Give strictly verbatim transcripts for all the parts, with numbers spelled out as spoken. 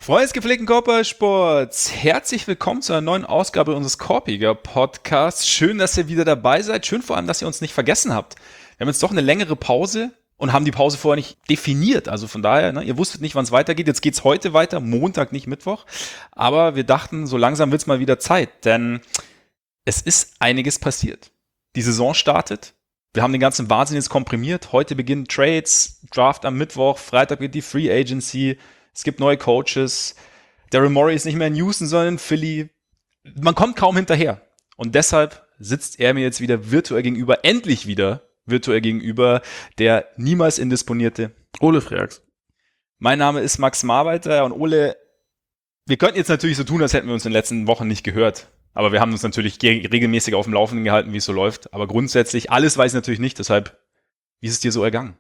Freunde des gepflegten Körpersports, herzlich willkommen zu einer neuen Ausgabe unseres Korpiger Podcasts. Schön, dass ihr wieder dabei seid. Schön vor allem, dass ihr uns nicht vergessen habt. Wir haben jetzt doch eine längere Pause und haben die Pause vorher nicht definiert. Also von daher, ne, ihr wusstet nicht, wann es weitergeht. Jetzt geht's heute weiter, Montag, nicht Mittwoch. Aber wir dachten, so langsam wird's mal wieder Zeit, denn es ist einiges passiert. Die Saison startet. Wir haben den ganzen Wahnsinn jetzt komprimiert. Heute beginnen Trades, Draft am Mittwoch, Freitag wird die Free Agency. Es gibt neue Coaches. Daryl Morey ist nicht mehr in Houston, sondern in Philly. Man kommt kaum hinterher. Und deshalb sitzt er mir jetzt wieder virtuell gegenüber, endlich wieder virtuell gegenüber, der niemals indisponierte Ole Freaks. Mein Name ist Max Marbeiter und Ole, wir könnten jetzt natürlich so tun, als hätten wir uns in den letzten Wochen nicht gehört. Aber wir haben uns natürlich regelmäßig auf dem Laufenden gehalten, wie es so läuft. Aber grundsätzlich, alles weiß ich natürlich nicht. Deshalb, wie ist es dir so ergangen?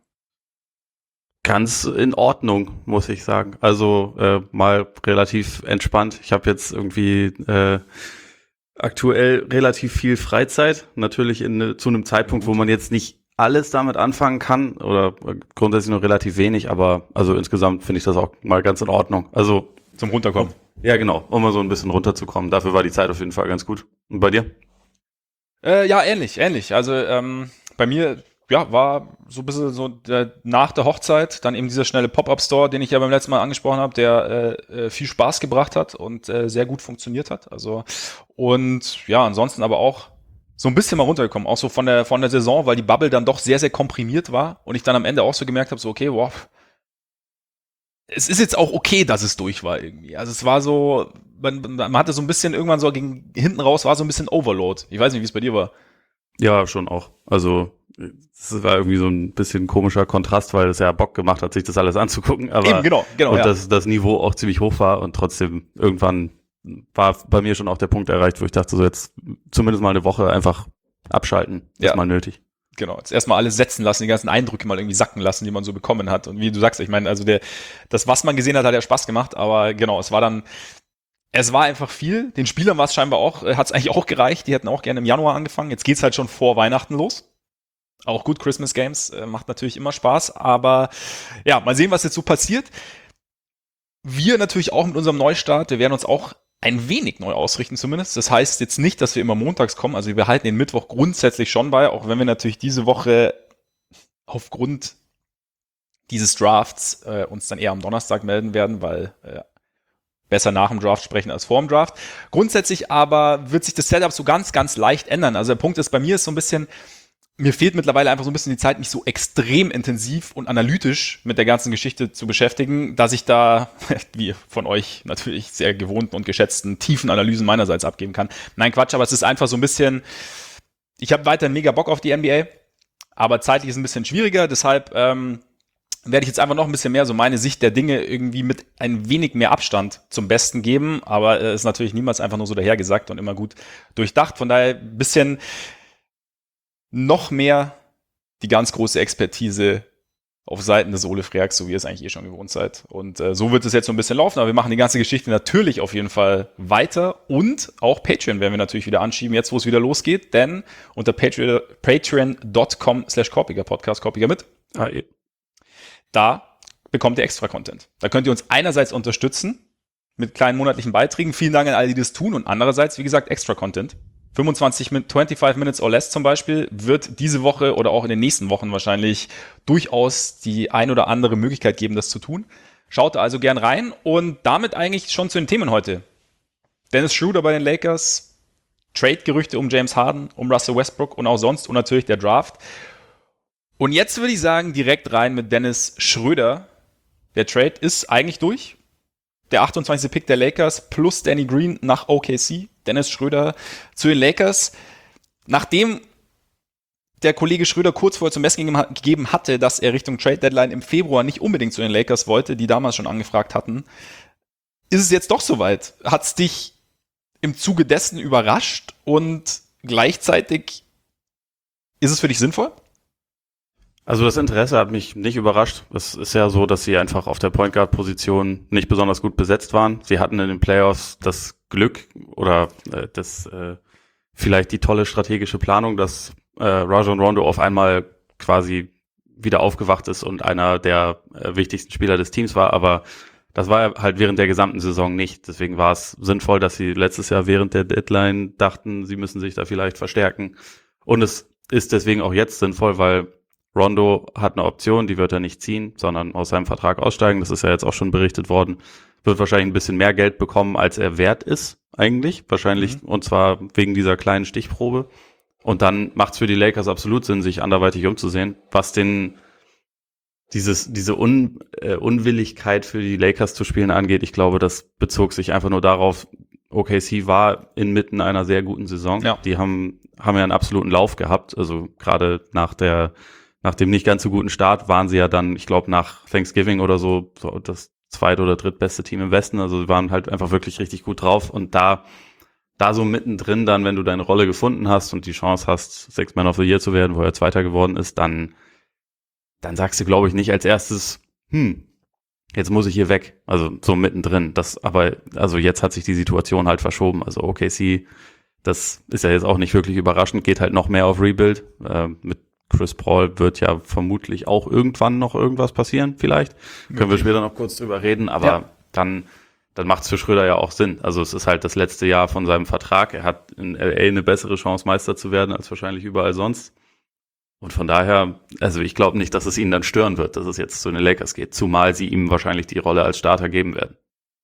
Ganz in Ordnung, muss ich sagen. Also äh, mal relativ entspannt. Ich habe jetzt irgendwie äh, aktuell relativ viel Freizeit. Natürlich in, zu einem Zeitpunkt, wo man jetzt nicht alles damit anfangen kann oder grundsätzlich nur relativ wenig. Aber also insgesamt finde ich das auch mal ganz in Ordnung. Also zum Runterkommen. Ja, genau, um mal so ein bisschen runterzukommen. Dafür war die Zeit auf jeden Fall ganz gut. Und bei dir? Äh, ja, ähnlich, ähnlich. Also ähm, bei mir ja, war so ein bisschen so der, nach der Hochzeit dann eben dieser schnelle Pop-Up-Store, den ich ja beim letzten Mal angesprochen habe, der äh, viel Spaß gebracht hat und äh, sehr gut funktioniert hat. Also und ja, ansonsten aber auch so ein bisschen mal runtergekommen, auch so von der von der Saison, weil die Bubble dann doch sehr, sehr komprimiert war und ich dann am Ende auch so gemerkt habe, so okay, wow, es ist jetzt auch okay, dass es durch war irgendwie. Also es war so, man, man hatte so ein bisschen irgendwann so gegen hinten raus, war so ein bisschen Overload. Ich weiß nicht, wie es bei dir war. Ja, schon auch. Also es war irgendwie so ein bisschen komischer Kontrast, weil es ja Bock gemacht hat, sich das alles anzugucken. Aber eben, genau, genau. Und ja. das, das Niveau auch ziemlich hoch war und trotzdem irgendwann war bei mir schon auch der Punkt erreicht, wo ich dachte, so jetzt zumindest mal eine Woche einfach abschalten, ist ja. mal nötig. Genau, jetzt erstmal alles setzen lassen, die ganzen Eindrücke mal irgendwie sacken lassen, die man so bekommen hat. Und wie du sagst, ich meine, also der, das, was man gesehen hat, hat ja Spaß gemacht, aber genau, es war dann, es war einfach viel. Den Spielern war es scheinbar auch, hat es eigentlich auch gereicht, die hätten auch gerne im Januar angefangen. Jetzt geht's halt schon vor Weihnachten los. Auch gut, Christmas Games äh, macht natürlich immer Spaß, aber ja, mal sehen, was jetzt so passiert. Wir natürlich auch mit unserem Neustart, wir werden uns auch ein wenig neu ausrichten zumindest. Das heißt jetzt nicht, dass wir immer montags kommen, also wir behalten den Mittwoch grundsätzlich schon bei, auch wenn wir natürlich diese Woche aufgrund dieses Drafts äh, uns dann eher am Donnerstag melden werden, weil äh, besser nach dem Draft sprechen als vor dem Draft. Grundsätzlich aber wird sich das Setup so ganz, ganz leicht ändern. Also der Punkt ist, bei mir ist so ein bisschen, mir fehlt mittlerweile einfach so ein bisschen die Zeit, mich so extrem intensiv und analytisch mit der ganzen Geschichte zu beschäftigen, dass ich da, wie von euch natürlich sehr gewohnten und geschätzten, tiefen Analysen meinerseits abgeben kann. Nein, Quatsch, aber es ist einfach so ein bisschen, ich habe weiterhin mega Bock auf die N B A, aber zeitlich ist es ein bisschen schwieriger, deshalb ähm, werde ich jetzt einfach noch ein bisschen mehr so meine Sicht der Dinge irgendwie mit ein wenig mehr Abstand zum Besten geben, aber es äh, ist natürlich niemals einfach nur so dahergesagt und immer gut durchdacht, von daher ein bisschen noch mehr die ganz große Expertise auf Seiten des Ole Freaks, so wie ihr es eigentlich eh schon gewohnt seid. Und äh, so wird es jetzt so ein bisschen laufen, aber wir machen die ganze Geschichte natürlich auf jeden Fall weiter und auch Patreon werden wir natürlich wieder anschieben, jetzt wo es wieder losgeht, denn unter Patreon, patreon.com slash Korpiger Podcast, Korpiger mit, Ah, eh. da bekommt ihr extra Content. Da könnt ihr uns einerseits unterstützen mit kleinen monatlichen Beiträgen, vielen Dank an alle, die das tun und andererseits, wie gesagt, extra Content. fünfundzwanzig, fünfundzwanzig Minutes or Less zum Beispiel wird diese Woche oder auch in den nächsten Wochen wahrscheinlich durchaus die ein oder andere Möglichkeit geben, das zu tun. Schaut also gern rein und damit eigentlich schon zu den Themen heute. Dennis Schroeder bei den Lakers, Trade-Gerüchte um James Harden, um Russell Westbrook und auch sonst und natürlich der Draft. Und jetzt würde ich sagen, direkt rein mit Dennis Schroeder. Der Trade ist eigentlich durch. Der achtundzwanzigste Pick der Lakers plus Danny Green nach O K C. Dennis Schroeder zu den Lakers. Nachdem der Kollege Schröder kurz vorher zum Besten gegeben hatte, dass er Richtung Trade Deadline im Februar nicht unbedingt zu den Lakers wollte, die damals schon angefragt hatten, ist es jetzt doch soweit? Hat es dich im Zuge dessen überrascht und gleichzeitig ist es für dich sinnvoll? Also das Interesse hat mich nicht überrascht. Es ist ja so, dass sie einfach auf der Point Guard Position nicht besonders gut besetzt waren. Sie hatten in den Playoffs das Glück oder äh, das äh, vielleicht die tolle strategische Planung, dass äh, Rajon Rondo auf einmal quasi wieder aufgewacht ist und einer der äh, wichtigsten Spieler des Teams war. Aber Das war halt während der gesamten Saison nicht. Deswegen war es sinnvoll, dass sie letztes Jahr während der Deadline dachten, sie müssen sich da vielleicht verstärken. Und es ist deswegen auch jetzt sinnvoll, weil Rondo hat eine Option, die wird er nicht ziehen, sondern aus seinem Vertrag aussteigen. Das ist ja jetzt auch schon berichtet worden. Wird wahrscheinlich ein bisschen mehr Geld bekommen, als er wert ist eigentlich. Wahrscheinlich, mhm. und zwar wegen dieser kleinen Stichprobe. Und dann macht es für die Lakers absolut Sinn, sich anderweitig umzusehen, was den Dieses, diese Un, äh, Unwilligkeit für die Lakers zu spielen angeht, ich glaube, das bezog sich einfach nur darauf, O K C war inmitten einer sehr guten Saison. Ja. Die haben, haben ja einen absoluten Lauf gehabt. Also gerade nach der, nach dem nicht ganz so guten Start waren sie ja dann, ich glaube, nach Thanksgiving oder so, so das zweit- oder drittbeste Team im Westen. Also sie waren halt einfach wirklich richtig gut drauf. Und da, da so mittendrin dann, wenn du deine Rolle gefunden hast und die Chance hast, Six Man of the Year zu werden, wo er Zweiter geworden ist, dann dann sagst du, glaube ich, nicht als erstes, hm, jetzt muss ich hier weg. Also so mittendrin. Das, aber, also jetzt hat sich die Situation halt verschoben. Also O K C, das ist ja jetzt auch nicht wirklich überraschend, geht halt noch mehr auf Rebuild. Äh, mit Chris Paul wird ja vermutlich auch irgendwann noch irgendwas passieren, vielleicht. Okay. Können wir später noch kurz drüber reden, aber ja. dann, dann macht es für Schröder ja auch Sinn. Also es ist halt das letzte Jahr von seinem Vertrag. Er hat in L A eine bessere Chance, Meister zu werden, als wahrscheinlich überall sonst. Und von daher, also ich glaube nicht, dass es ihn dann stören wird, dass es jetzt zu den Lakers geht, zumal sie ihm wahrscheinlich die Rolle als Starter geben werden.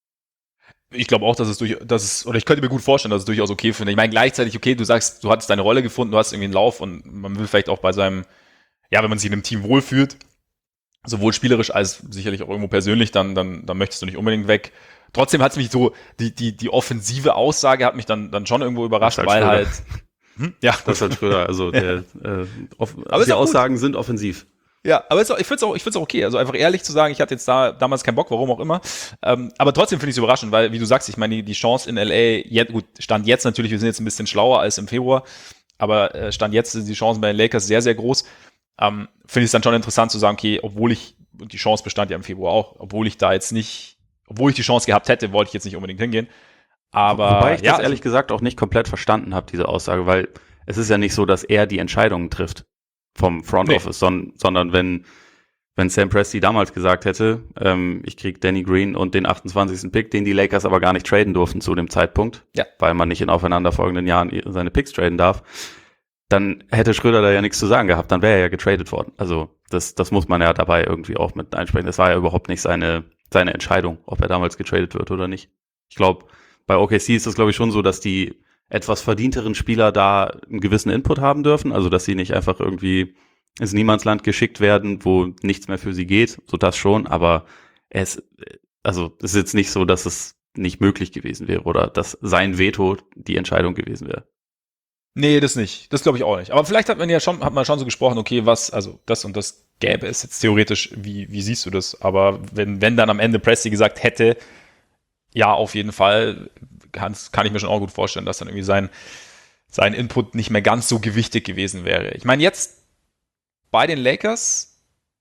Ich glaube auch, dass es durch, dass es, oder ich könnte mir gut vorstellen, dass es durchaus okay finde. Ich meine, gleichzeitig, okay, du sagst, du hattest deine Rolle gefunden, du hast irgendwie einen Lauf und man will vielleicht auch bei seinem, ja, wenn man sich in einem Team wohlfühlt, sowohl spielerisch als sicherlich auch irgendwo persönlich, dann, dann, dann möchtest du nicht unbedingt weg. Trotzdem hat es mich so, die, die, die offensive Aussage hat mich dann, dann schon irgendwo überrascht, halt weil Schröder. halt, Hm? Ja, das ist halt Schröder. Also der, äh, off- also die Aussagen gut. sind offensiv. Ja, aber ist auch, ich finde es auch, ich find's auch okay. Also einfach ehrlich zu sagen, ich hatte jetzt da damals keinen Bock, warum auch immer. Ähm, aber trotzdem finde ich es überraschend, weil, wie du sagst, ich meine, die, die Chance in L A, jetzt, gut, Stand jetzt natürlich, wir sind jetzt ein bisschen schlauer als im Februar, aber äh, Stand jetzt sind die Chancen bei den Lakers sehr, sehr groß. Ähm, finde ich es dann schon interessant zu sagen, okay, obwohl ich, und die Chance bestand ja im Februar auch, obwohl ich da jetzt nicht, obwohl ich die Chance gehabt hätte, wollte ich jetzt nicht unbedingt hingehen. Aber Wobei ich ja, das ehrlich gesagt auch nicht komplett verstanden habe, diese Aussage, weil es ist ja nicht so, dass er die Entscheidungen trifft vom Front nee. Office, son- sondern wenn, wenn Sam Presti damals gesagt hätte, ähm, ich krieg Danny Green und den achtundzwanzigsten Pick, den die Lakers aber gar nicht traden durften zu dem Zeitpunkt, ja. weil man nicht in aufeinanderfolgenden Jahren seine Picks traden darf, dann hätte Schröder da ja nichts zu sagen gehabt, dann wäre er ja getradet worden. Also das, das muss man ja dabei irgendwie auch mit einsprechen. Das war ja überhaupt nicht seine, seine Entscheidung, ob er damals getradet wird oder nicht. Ich glaube, bei O K C ist es, glaube ich, schon so, dass die etwas verdienteren Spieler da einen gewissen Input haben dürfen, also dass sie nicht einfach irgendwie ins Niemandsland geschickt werden, wo nichts mehr für sie geht, so das schon, aber es, also es ist jetzt nicht so, dass es nicht möglich gewesen wäre oder dass sein Veto die Entscheidung gewesen wäre. Nee, das nicht. Das glaube ich auch nicht. Aber vielleicht hat man ja schon, hat man schon so gesprochen, okay, was, also das und das gäbe es jetzt theoretisch, wie, wie siehst du das? Aber wenn, wenn dann am Ende Presti gesagt hätte, ja, auf jeden Fall, kann, kann ich mir schon auch gut vorstellen, dass dann irgendwie sein, sein Input nicht mehr ganz so gewichtig gewesen wäre. Ich meine, jetzt bei den Lakers,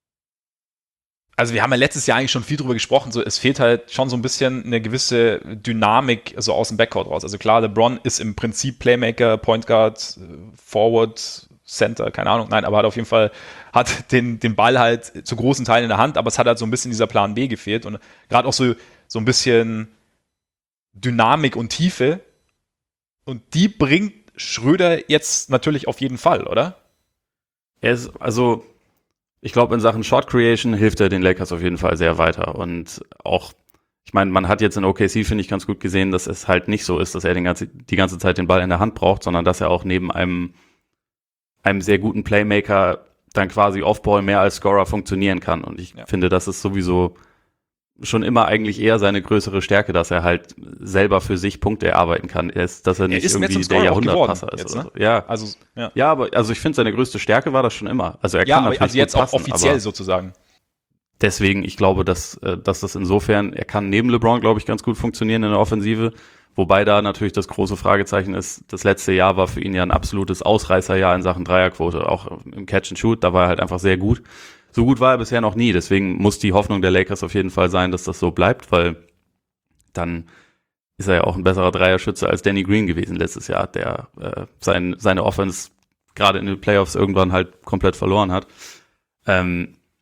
also wir haben ja letztes Jahr eigentlich schon viel drüber gesprochen, so es fehlt halt schon so ein bisschen eine gewisse Dynamik so aus dem Backcourt raus. Also klar, LeBron ist im Prinzip Playmaker, Point Guard, Forward, Center, keine Ahnung, nein, aber hat auf jeden Fall, hat den, den Ball halt zu großen Teilen in der Hand, aber es hat halt so ein bisschen dieser Plan B gefehlt und gerade auch so, so ein bisschen Dynamik und Tiefe und die bringt Schröder jetzt natürlich auf jeden Fall, oder? Er ist, also ich glaube, in Sachen Shot Creation hilft er den Lakers auf jeden Fall sehr weiter und auch, ich meine, man hat jetzt in O K C, finde ich, ganz gut gesehen, dass es halt nicht so ist, dass er den ganze, die ganze Zeit den Ball in der Hand braucht, sondern dass er auch neben einem, einem sehr guten Playmaker dann quasi Off-Ball mehr als Scorer funktionieren kann und ich ja. finde, das ist sowieso schon immer eigentlich eher seine größere Stärke, dass er halt selber für sich Punkte erarbeiten kann, ist, dass er nicht er irgendwie der Jahrhundertpasser ist. Jetzt, oder ne? so. Ja. Also, ja. ja, aber also ich finde, seine größte Stärke war das schon immer. Also er ja, kann natürlich also jetzt gut passen, auch offiziell aber sozusagen. Deswegen, ich glaube, dass, dass das insofern, er kann neben LeBron, glaube ich, ganz gut funktionieren in der Offensive, wobei da natürlich das große Fragezeichen ist, das letzte Jahr war für ihn ja ein absolutes Ausreißerjahr in Sachen Dreierquote, auch im Catch and Shoot, da war er halt einfach sehr gut. So gut war er bisher noch nie, deswegen muss die Hoffnung der Lakers auf jeden Fall sein, dass das so bleibt, weil dann ist er ja auch ein besserer Dreierschütze als Danny Green gewesen letztes Jahr, der äh, sein, seine Offense gerade in den Playoffs irgendwann halt komplett verloren hat. Ähm,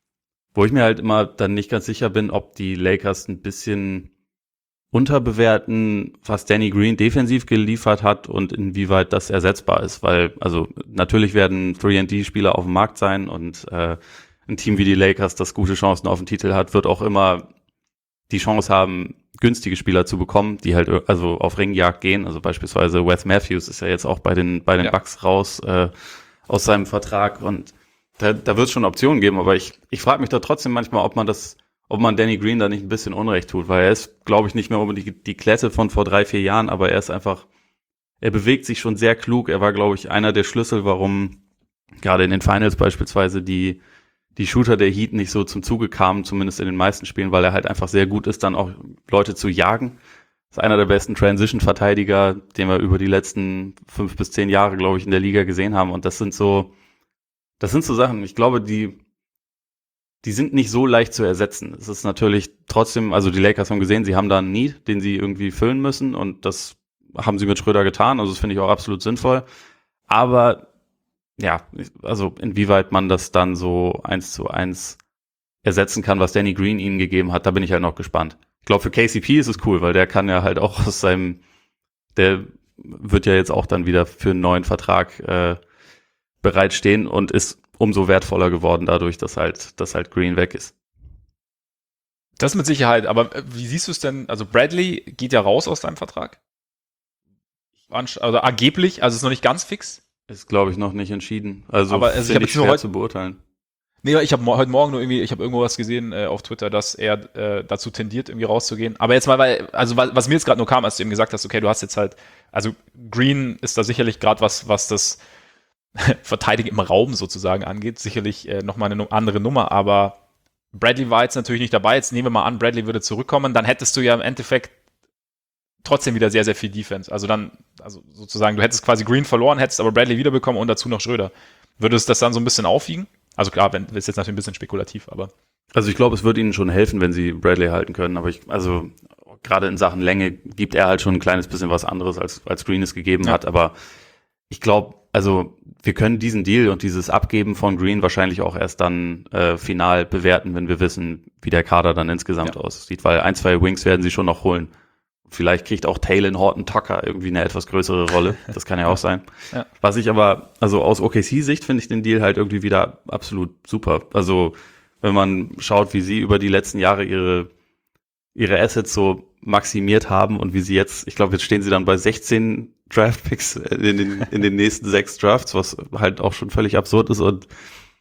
Wo ich mir halt immer dann nicht ganz sicher bin, ob die Lakers ein bisschen unterbewerten, was Danny Green defensiv geliefert hat und inwieweit das ersetzbar ist, weil also natürlich werden drei und D-Spieler auf dem Markt sein und äh, ein Team wie die Lakers, das gute Chancen auf den Titel hat, wird auch immer die Chance haben, günstige Spieler zu bekommen, die halt also auf Ringjagd gehen, also beispielsweise Wes Matthews ist ja jetzt auch bei den bei den ja. Bucks raus äh, aus seinem Vertrag und da, da wird es schon Optionen geben, aber ich ich frage mich da trotzdem manchmal, ob man das ob man Danny Green da nicht ein bisschen Unrecht tut, weil er ist, glaube ich, nicht mehr unbedingt die, die Klette von vor drei, vier Jahren, aber er ist einfach, er bewegt sich schon sehr klug. Er war, glaube ich, einer der Schlüssel, warum gerade in den Finals beispielsweise die die Shooter der Heat nicht so zum Zuge kamen, zumindest in den meisten Spielen, weil er halt einfach sehr gut ist, dann auch Leute zu jagen. Ist einer der besten Transition-Verteidiger, den wir über die letzten fünf bis zehn Jahre, glaube ich, in der Liga gesehen haben. Und das sind so, das sind so Sachen, ich glaube, die Die sind nicht so leicht zu ersetzen. Es ist natürlich trotzdem, also die Lakers haben gesehen, sie haben da einen Need, den sie irgendwie füllen müssen und das haben sie mit Schröder getan, also das finde ich auch absolut sinnvoll. Aber ja, also inwieweit man das dann so eins zu eins ersetzen kann, was Danny Green ihnen gegeben hat, da bin ich halt noch gespannt. Ich glaube, für K C P ist es cool, weil der kann ja halt auch aus seinem, der wird ja jetzt auch dann wieder für einen neuen Vertrag äh, bereitstehen und ist umso wertvoller geworden dadurch, dass halt, dass halt Green weg ist. Das mit Sicherheit, aber wie siehst du es denn? Also Bradley geht ja raus aus deinem Vertrag. Also angeblich, also ist noch nicht ganz fix. Ist, glaube ich, noch nicht entschieden. Also, aber also ich habe schwer heute zu beurteilen. Nee, ich habe mo- heute Morgen nur irgendwie, ich habe irgendwo was gesehen äh, auf Twitter, dass er äh, dazu tendiert, irgendwie rauszugehen. Aber jetzt mal, weil, also was, was mir jetzt gerade nur kam, als du eben gesagt hast, okay, du hast jetzt halt, also Green ist da sicherlich gerade was, was das Verteidigen im Raum sozusagen angeht, sicherlich äh, nochmal eine andere Nummer, aber Bradley war jetzt natürlich nicht dabei. Jetzt nehmen wir mal an, Bradley würde zurückkommen, dann hättest du ja im Endeffekt trotzdem wieder sehr, sehr viel Defense. Also dann, also sozusagen, du hättest quasi Green verloren, hättest aber Bradley wiederbekommen und dazu noch Schröder. Würde es das dann so ein bisschen aufwiegen? Also klar, wenn, ist jetzt natürlich ein bisschen spekulativ, aber. Also ich glaube, es würde ihnen schon helfen, wenn sie Bradley halten können, aber ich, also gerade in Sachen Länge gibt er halt schon ein kleines bisschen was anderes, als, als Green es gegeben ja. hat, aber ich glaube, also wir können diesen Deal und dieses Abgeben von Green wahrscheinlich auch erst dann äh, final bewerten, wenn wir wissen, wie der Kader dann insgesamt ja. aussieht, weil ein, zwei Wings werden sie schon noch holen. Vielleicht kriegt auch Taylor Horton Tucker irgendwie eine etwas größere Rolle. Das kann ja auch sein. Ja. Was ich aber, also aus O K C-Sicht finde ich den Deal halt irgendwie wieder absolut super. Also wenn man schaut, wie sie über die letzten Jahre ihre ihre Assets so maximiert haben und wie sie jetzt, ich glaube, jetzt stehen sie dann bei sechzehn Draftpicks in den, in den nächsten sechs Drafts, was halt auch schon völlig absurd ist und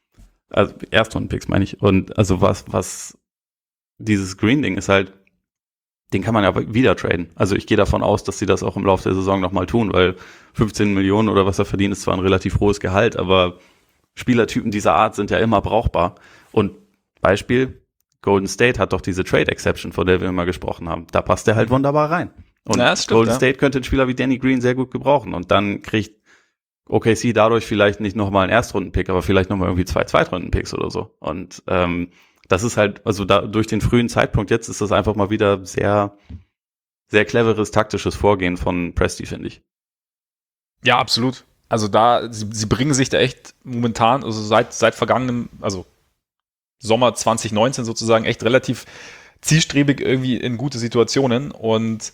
also Erstrundenpicks meine ich. Und also was, was dieses Green-Ding ist halt, den kann man ja wieder traden. Also ich gehe davon aus, dass sie das auch im Laufe der Saison nochmal tun, weil fünfzehn Millionen oder was er verdient, ist zwar ein relativ hohes Gehalt, aber Spielertypen dieser Art sind ja immer brauchbar. Und Beispiel, Golden State hat doch diese Trade Exception, von der wir immer gesprochen haben. Da passt er halt wunderbar rein. Und ja, stimmt, Golden ja. State könnte einen Spieler wie Danny Green sehr gut gebrauchen. Und dann kriegt O K C dadurch vielleicht nicht nochmal einen Erstrundenpick, aber vielleicht nochmal irgendwie zwei Zweitrundenpicks oder so. Und ähm, das ist halt, also da durch den frühen Zeitpunkt jetzt ist das einfach mal wieder sehr, sehr cleveres taktisches Vorgehen von Presti, finde ich. Ja, absolut. Also da, sie, sie bringen sich da echt momentan, also seit, seit vergangenem, also Sommer zwanzig neunzehn sozusagen echt relativ zielstrebig irgendwie in gute Situationen und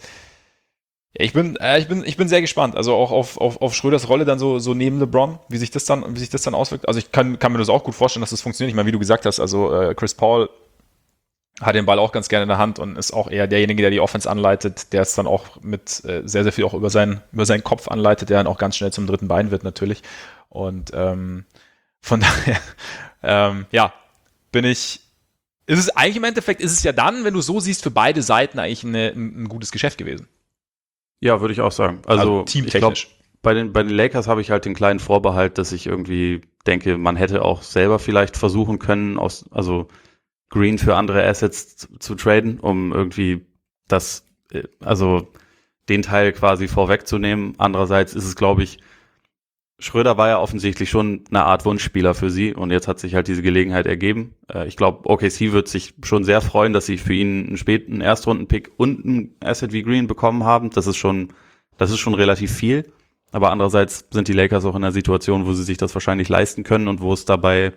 ich bin, äh, ich bin, ich bin sehr gespannt. Also auch auf, auf, auf Schröders Rolle dann so, so neben LeBron, wie sich das dann, wie sich das dann auswirkt. Also ich kann, kann mir das auch gut vorstellen, dass das funktioniert. Ich meine, wie du gesagt hast, also äh, Chris Paul hat den Ball auch ganz gerne in der Hand und ist auch eher derjenige, der die Offense anleitet, der es dann auch mit äh, sehr, sehr viel auch über seinen, über seinen Kopf anleitet, der dann auch ganz schnell zum dritten Bein wird natürlich. Und ähm, von daher, ähm, ja, bin ich, ist es eigentlich im Endeffekt, ist es ja dann, wenn du so siehst, für beide Seiten eigentlich eine, ein, ein gutes Geschäft gewesen. Ja, würde ich auch sagen. Also, also teamtechnisch. Ich glaub, bei den, bei den Lakers habe ich halt den kleinen Vorbehalt, dass ich irgendwie denke, man hätte auch selber vielleicht versuchen können, aus, also Green für andere Assets zu, zu traden, um irgendwie das, also den Teil quasi vorwegzunehmen. Andererseits ist es, glaube ich, Schröder war ja offensichtlich schon eine Art Wunschspieler für sie und jetzt hat sich halt diese Gelegenheit ergeben. Ich glaube, O K C wird sich schon sehr freuen, dass sie für ihn einen späten Erstrundenpick und ein Asset wie Green bekommen haben. Das ist schon, das ist schon relativ viel. Aber andererseits sind die Lakers auch in einer Situation, wo sie sich das wahrscheinlich leisten können und wo es dabei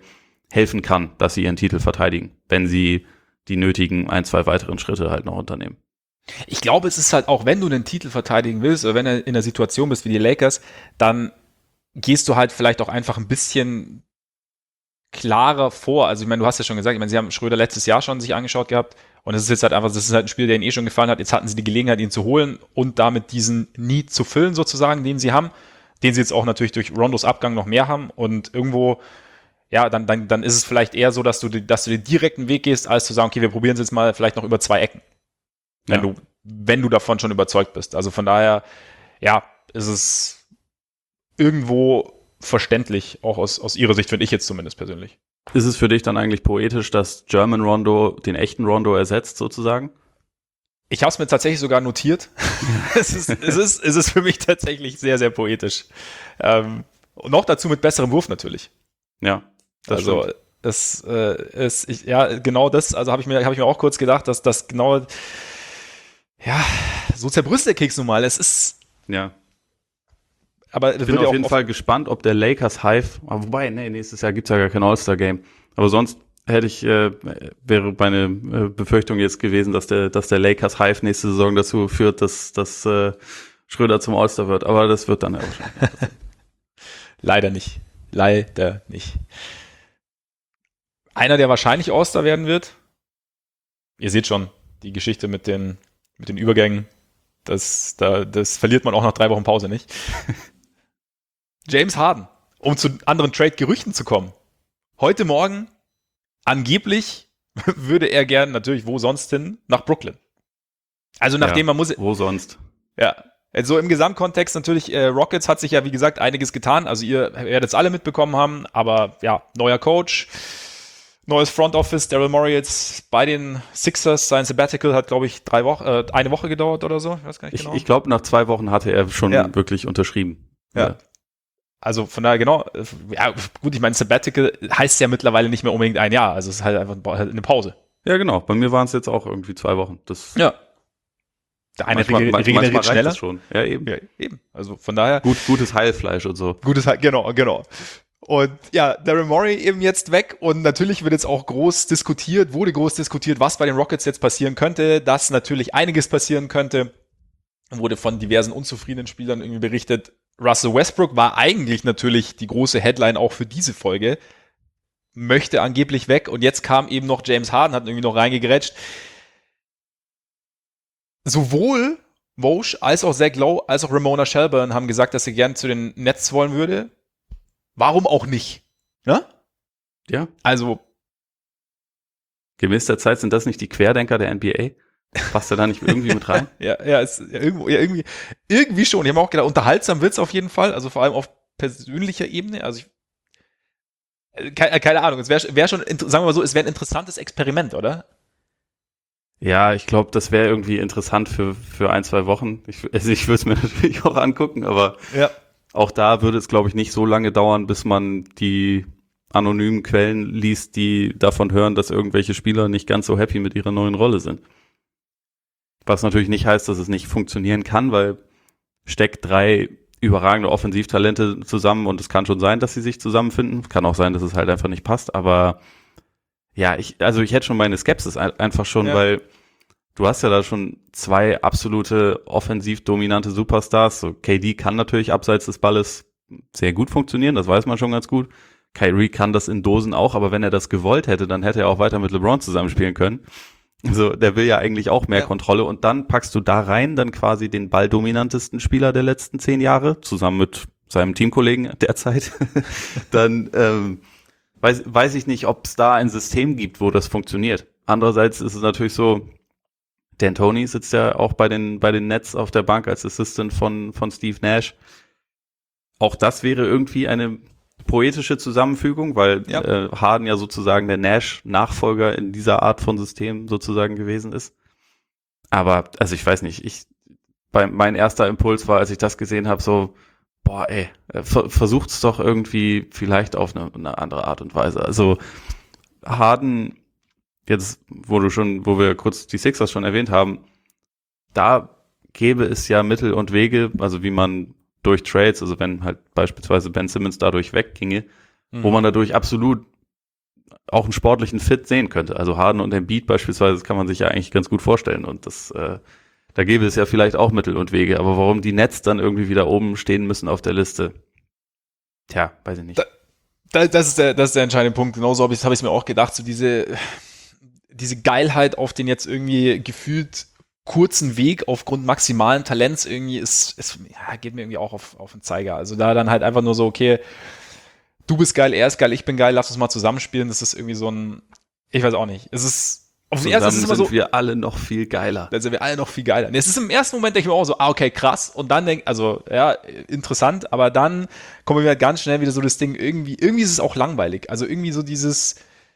helfen kann, dass sie ihren Titel verteidigen, wenn sie die nötigen ein, zwei weiteren Schritte halt noch unternehmen. Ich glaube, es ist halt auch, wenn du den Titel verteidigen willst oder wenn du in der Situation bist wie die Lakers, dann gehst du halt vielleicht auch einfach ein bisschen klarer vor. Also ich meine, du hast ja schon gesagt, ich meine, sie haben Schröder letztes Jahr schon sich angeschaut gehabt und es ist jetzt halt einfach, das ist halt ein Spiel, der ihnen eh schon gefallen hat. Jetzt hatten sie die Gelegenheit, ihn zu holen und damit diesen Need zu füllen sozusagen, den sie haben, den sie jetzt auch natürlich durch Rondos Abgang noch mehr haben und irgendwo, ja, dann, dann, dann ist es vielleicht eher so, dass du, dass du den direkten Weg gehst, als zu sagen, okay, wir probieren es jetzt mal vielleicht noch über zwei Ecken. Wenn ja. du, wenn du davon schon überzeugt bist. Also von daher, ja, ist es irgendwo verständlich, auch aus, aus ihrer Sicht, finde ich jetzt zumindest persönlich. Ist es für dich dann eigentlich poetisch, dass German Rondo den echten Rondo ersetzt, sozusagen? Ich habe es mir tatsächlich sogar notiert. es, ist, es, ist, es ist für mich tatsächlich sehr, sehr poetisch. Ähm, und noch dazu mit besserem Wurf natürlich. Ja, das also stimmt. es äh, ist, ich, ja, genau das, also habe ich mir, habe ich mir auch kurz gedacht, dass das genau, ja, so zerbrüsst der Keks nun mal. Es ist, ja. Aber ich bin auf jeden Fall gespannt, ob der Lakers Hive, wobei, nee, nächstes Jahr gibt's ja gar kein All-Star-Game. Aber sonst hätte ich, äh, wäre meine äh, Befürchtung jetzt gewesen, dass der, dass der Lakers Hive nächste Saison dazu führt, dass, dass äh, Schröder zum All-Star wird. Aber das wird dann ja wahrscheinlich. Leider nicht. Leider nicht. Einer, der wahrscheinlich All-Star werden wird, ihr seht schon, die Geschichte mit den, mit den Übergängen, das, da, das verliert man auch nach drei Wochen Pause nicht. James Harden, um zu anderen Trade-Gerüchten zu kommen. Heute Morgen, angeblich, würde er gern, natürlich, wo sonst hin, nach Brooklyn. Also nachdem ja, man muss... Wo sonst? Ja, also im Gesamtkontext natürlich, äh, Rockets hat sich ja, wie gesagt, einiges getan. Also ihr werdet es alle mitbekommen haben, aber ja, neuer Coach, neues Front Office, Daryl Morey jetzt bei den Sixers, sein Sabbatical hat, glaube ich, drei Wochen, äh, eine Woche gedauert oder so. Ich weiß gar nicht ich genau. Ich glaube, nach zwei Wochen hatte er schon ja. wirklich unterschrieben. Ja. ja. Also von daher, genau, ja, gut, ich meine, Sabbatical heißt ja mittlerweile nicht mehr unbedingt ein Jahr, also es ist halt einfach eine Pause. Ja, genau, bei mir waren es jetzt auch irgendwie zwei Wochen. Das ja. Der eine manchmal, regeneriert schneller. Schon. Ja, eben. Ja, eben. Also von daher. Gut, gutes Heilfleisch und so. Gutes Heil, genau, genau. Und ja, Daryl Morey eben jetzt weg und natürlich wird jetzt auch groß diskutiert, wurde groß diskutiert, was bei den Rockets jetzt passieren könnte, dass natürlich einiges passieren könnte. Wurde von diversen unzufriedenen Spielern irgendwie berichtet. Russell Westbrook war eigentlich natürlich die große Headline auch für diese Folge, möchte angeblich weg und jetzt kam eben noch James Harden, hat irgendwie noch reingegrätscht. Sowohl Woj als auch Zach Lowe als auch Ramona Shelburne haben gesagt, dass sie gern zu den Nets wollen würde. Warum auch nicht? Ne? Ja. Also gemäß der Zeit sind das nicht die Querdenker der N B A? Passt er da nicht irgendwie mit rein? ja, ja, ist, ja, irgendwo, ja, irgendwie, irgendwie schon. Ich habe auch gedacht, unterhaltsam wird's auf jeden Fall, also vor allem auf persönlicher Ebene. Also ich, keine, keine Ahnung, es wäre wär schon, sagen wir mal so, es wäre ein interessantes Experiment, oder? Ja, ich glaube, das wäre irgendwie interessant für, für ein, zwei Wochen. Ich, also ich würde es mir natürlich auch angucken, aber ja. auch da würde es, glaube ich, nicht so lange dauern, bis man die anonymen Quellen liest, die davon hören, dass irgendwelche Spieler nicht ganz so happy mit ihrer neuen Rolle sind. Was natürlich nicht heißt, dass es nicht funktionieren kann, weil steckt drei überragende Offensivtalente zusammen und es kann schon sein, dass sie sich zusammenfinden. Kann auch sein, dass es halt einfach nicht passt, aber ja, ich, also ich hätte schon meine Skepsis einfach schon, ja. weil du hast ja da schon zwei absolute offensiv dominante Superstars. So K D kann natürlich abseits des Balles sehr gut funktionieren, das weiß man schon ganz gut. Kyrie kann das in Dosen auch, aber wenn er das gewollt hätte, dann hätte er auch weiter mit LeBron zusammenspielen können. Also der will ja eigentlich auch mehr ja. Kontrolle und dann packst du da rein dann quasi den balldominantesten Spieler der letzten zehn Jahre, zusammen mit seinem Teamkollegen derzeit. dann ähm, weiß, weiß ich nicht, ob es da ein System gibt, wo das funktioniert. Andererseits ist es natürlich so, D'Antoni sitzt ja auch bei den bei den Nets auf der Bank als Assistant von von Steve Nash. Auch das wäre irgendwie eine poetische Zusammenfügung, weil ja. äh, Harden ja sozusagen der Nash-Nachfolger in dieser Art von System sozusagen gewesen ist. Aber, also ich weiß nicht, ich bei, mein erster Impuls war, als ich das gesehen habe, so, boah ey, ver, versucht's doch irgendwie vielleicht auf eine, eine andere Art und Weise. Also Harden, jetzt, wo du schon, wo wir kurz die Sixers schon erwähnt haben, da gäbe es ja Mittel und Wege, also wie man durch Trades, also wenn halt beispielsweise Ben Simmons dadurch wegginge, mhm. wo man dadurch absolut auch einen sportlichen Fit sehen könnte. Also Harden und Embiid beispielsweise, das kann man sich ja eigentlich ganz gut vorstellen. Und das, äh, da gäbe es ja vielleicht auch Mittel und Wege. Aber warum die Nets dann irgendwie wieder oben stehen müssen auf der Liste? Tja, weiß ich nicht. Da, da, das ist der, das ist der entscheidende Punkt. Genauso habe ich es mir auch gedacht. So diese, diese Geilheit auf den jetzt irgendwie gefühlt kurzen Weg aufgrund maximalen Talents irgendwie ist, ist ja, geht mir irgendwie auch auf, auf den Zeiger. Also da dann halt einfach nur so, okay, du bist geil, er ist geil, ich bin geil, lass uns mal zusammenspielen. Das ist irgendwie so ein, ich weiß auch nicht. Es ist, auf den ersten ist es immer sind so, wir alle noch viel geiler. Dann sind wir alle noch viel geiler. Es ist im ersten Moment, denke ich mir auch so, ah, okay, krass. Und dann denke also, ja, interessant. Aber dann kommen wir halt ganz schnell wieder so das Ding, irgendwie, irgendwie ist es auch langweilig. Also irgendwie so dieses,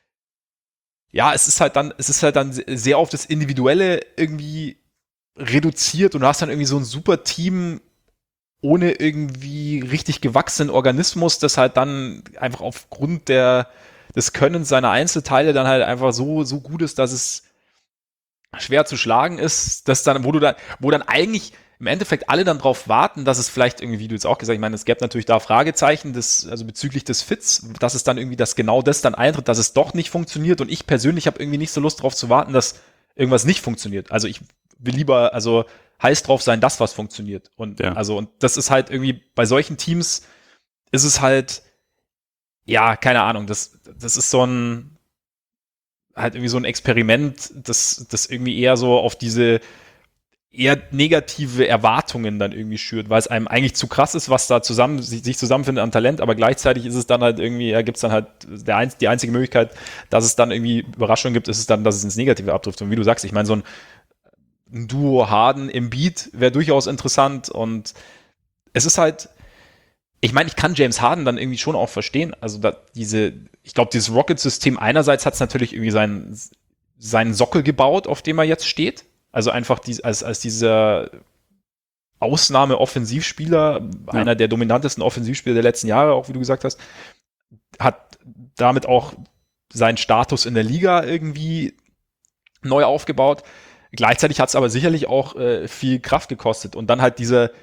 ja, es ist halt dann, es ist halt dann sehr auf das Individuelle irgendwie reduziert und du hast dann irgendwie so ein super Team ohne irgendwie richtig gewachsenen Organismus, das halt dann einfach aufgrund der, des Könnens seiner Einzelteile dann halt einfach so, so gut ist, dass es schwer zu schlagen ist, dass dann, wo du dann, wo dann eigentlich im Endeffekt alle dann drauf warten, dass es vielleicht irgendwie, wie du jetzt auch gesagt hast, ich meine, es gäbe natürlich da Fragezeichen, des, also bezüglich des Fits, dass es dann irgendwie, dass genau das dann eintritt, dass es doch nicht funktioniert und ich persönlich habe irgendwie nicht so Lust drauf zu warten, dass irgendwas nicht funktioniert. Also ich will lieber, also heiß drauf sein, dass was funktioniert. Und ja. also, und das ist halt irgendwie, bei solchen Teams ist es halt, ja, keine Ahnung, das, das ist so ein, halt irgendwie so ein Experiment, das, das irgendwie eher so auf diese eher negative Erwartungen dann irgendwie schürt, weil es einem eigentlich zu krass ist, was da zusammen, sich, sich zusammenfindet an Talent, aber gleichzeitig ist es dann halt irgendwie, ja, gibt es dann halt der ein, die einzige Möglichkeit, dass es dann irgendwie Überraschungen gibt, ist es dann, dass es ins Negative abtrifft. Und wie du sagst, ich meine, so ein ein Duo Harden im Beat wäre durchaus interessant und es ist halt, ich meine, ich kann James Harden dann irgendwie schon auch verstehen, also da, diese, ich glaube, dieses Rocket-System einerseits hat es natürlich irgendwie seinen, seinen Sockel gebaut, auf dem er jetzt steht, also einfach die, als, als dieser Ausnahme-Offensivspieler, ja. einer der dominantesten Offensivspieler der letzten Jahre, auch wie du gesagt hast, hat damit auch seinen Status in der Liga irgendwie neu aufgebaut. Gleichzeitig hat es aber sicherlich auch äh, viel Kraft gekostet und dann halt diese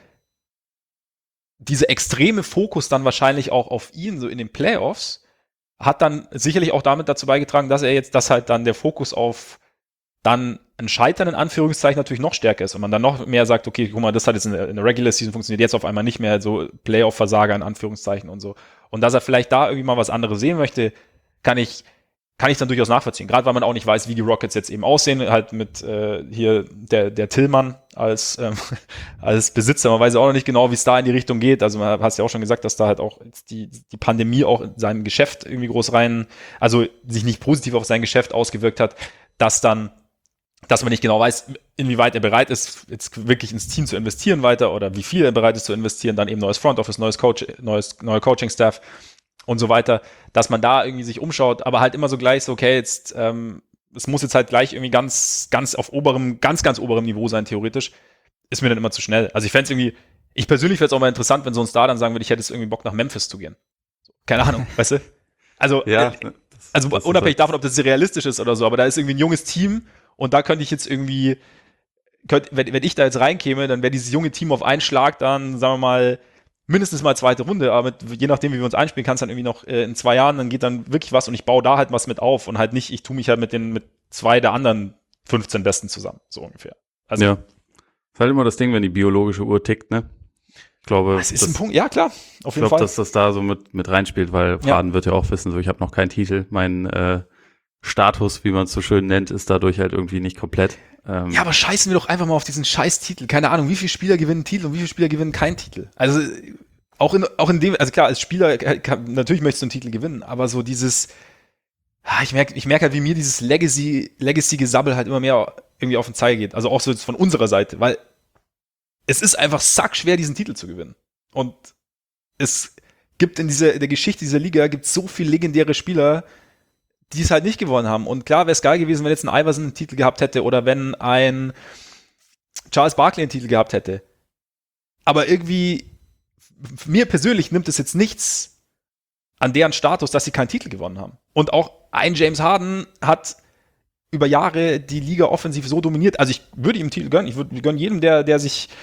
diese extreme Fokus dann wahrscheinlich auch auf ihn so in den Playoffs hat dann sicherlich auch damit dazu beigetragen, dass er jetzt, dass halt dann der Fokus auf dann ein Scheitern in Anführungszeichen natürlich noch stärker ist und man dann noch mehr sagt, okay, guck mal, das hat jetzt in der, in der Regular Season funktioniert, jetzt auf einmal nicht mehr so Playoff-Versager in Anführungszeichen und so. Und dass er vielleicht da irgendwie mal was anderes sehen möchte, kann ich kann ich dann durchaus nachvollziehen. Gerade weil man auch nicht weiß, wie die Rockets jetzt eben aussehen, halt mit äh, hier der der Tillmann als ähm, als Besitzer. Man weiß ja auch noch nicht genau, wie es da in die Richtung geht. Also man hat ja auch schon gesagt, dass da halt auch jetzt die die Pandemie auch in seinem Geschäft irgendwie groß rein, also sich nicht positiv auf sein Geschäft ausgewirkt hat, dass dann, dass man nicht genau weiß, inwieweit er bereit ist, jetzt wirklich ins Team zu investieren weiter oder wie viel er bereit ist zu investieren, dann eben neues Front Office, neues Coach, neues neuer Coaching-Staff und so weiter, dass man da irgendwie sich umschaut, aber halt immer so gleich so, okay, jetzt, ähm, es muss jetzt halt gleich irgendwie ganz, ganz auf oberem, ganz, ganz oberem Niveau sein, theoretisch, ist mir dann immer zu schnell. Also ich fände es irgendwie, ich persönlich fände es auch mal interessant, wenn so ein Star dann sagen würde, ich hätte jetzt irgendwie Bock nach Memphis zu gehen. Keine Ahnung, weißt du? Also, ja, äh, also das unabhängig davon, ob das realistisch ist oder so, aber da ist irgendwie ein junges Team und da könnte ich jetzt irgendwie, könnt, wenn, wenn ich da jetzt reinkäme, dann wäre dieses junge Team auf einen Schlag dann, sagen wir mal, mindestens mal zweite Runde, aber mit, je nachdem, wie wir uns einspielen, kann es dann irgendwie noch äh, in zwei Jahren, dann geht dann wirklich was und ich baue da halt was mit auf und halt nicht, ich tue mich halt mit den mit zwei der anderen fünfzehn Besten zusammen, so ungefähr. Also, ja. Ist halt immer das Ding, wenn die biologische Uhr tickt, ne? Ich glaube, das ist das, ein Punkt, ja klar, auf jeden ich glaube, Fall. dass das da so mit, mit reinspielt, weil Harden ja. wird ja auch wissen, so ich habe noch keinen Titel, mein äh, Status, wie man es so schön nennt, ist dadurch halt irgendwie nicht komplett. Ähm, ja, aber scheißen wir doch einfach mal auf diesen scheiß Titel. Keine Ahnung, wie viele Spieler gewinnen Titel und wie viele Spieler gewinnen keinen Titel. Also auch in, auch in dem, also klar, als Spieler, kann, natürlich möchtest du einen Titel gewinnen, aber so dieses, ich merke ich merk halt, wie mir dieses Legacy, Legacy-Gesabbel halt immer mehr irgendwie auf den Zeiger geht. Also auch so von unserer Seite, weil es ist einfach sackschwer, diesen Titel zu gewinnen. Und es gibt in dieser, in der Geschichte dieser Liga gibt so viele legendäre Spieler, die es halt nicht gewonnen haben. Und klar wäre es geil gewesen, wenn jetzt ein Iverson einen Titel gehabt hätte oder wenn ein Charles Barkley einen Titel gehabt hätte. Aber irgendwie, mir persönlich nimmt es jetzt nichts an deren Status, dass sie keinen Titel gewonnen haben. Und auch ein James Harden hat über Jahre die Liga offensiv so dominiert. Also ich würde ihm einen Titel gönnen. Ich würde gönnen jedem, der, der sich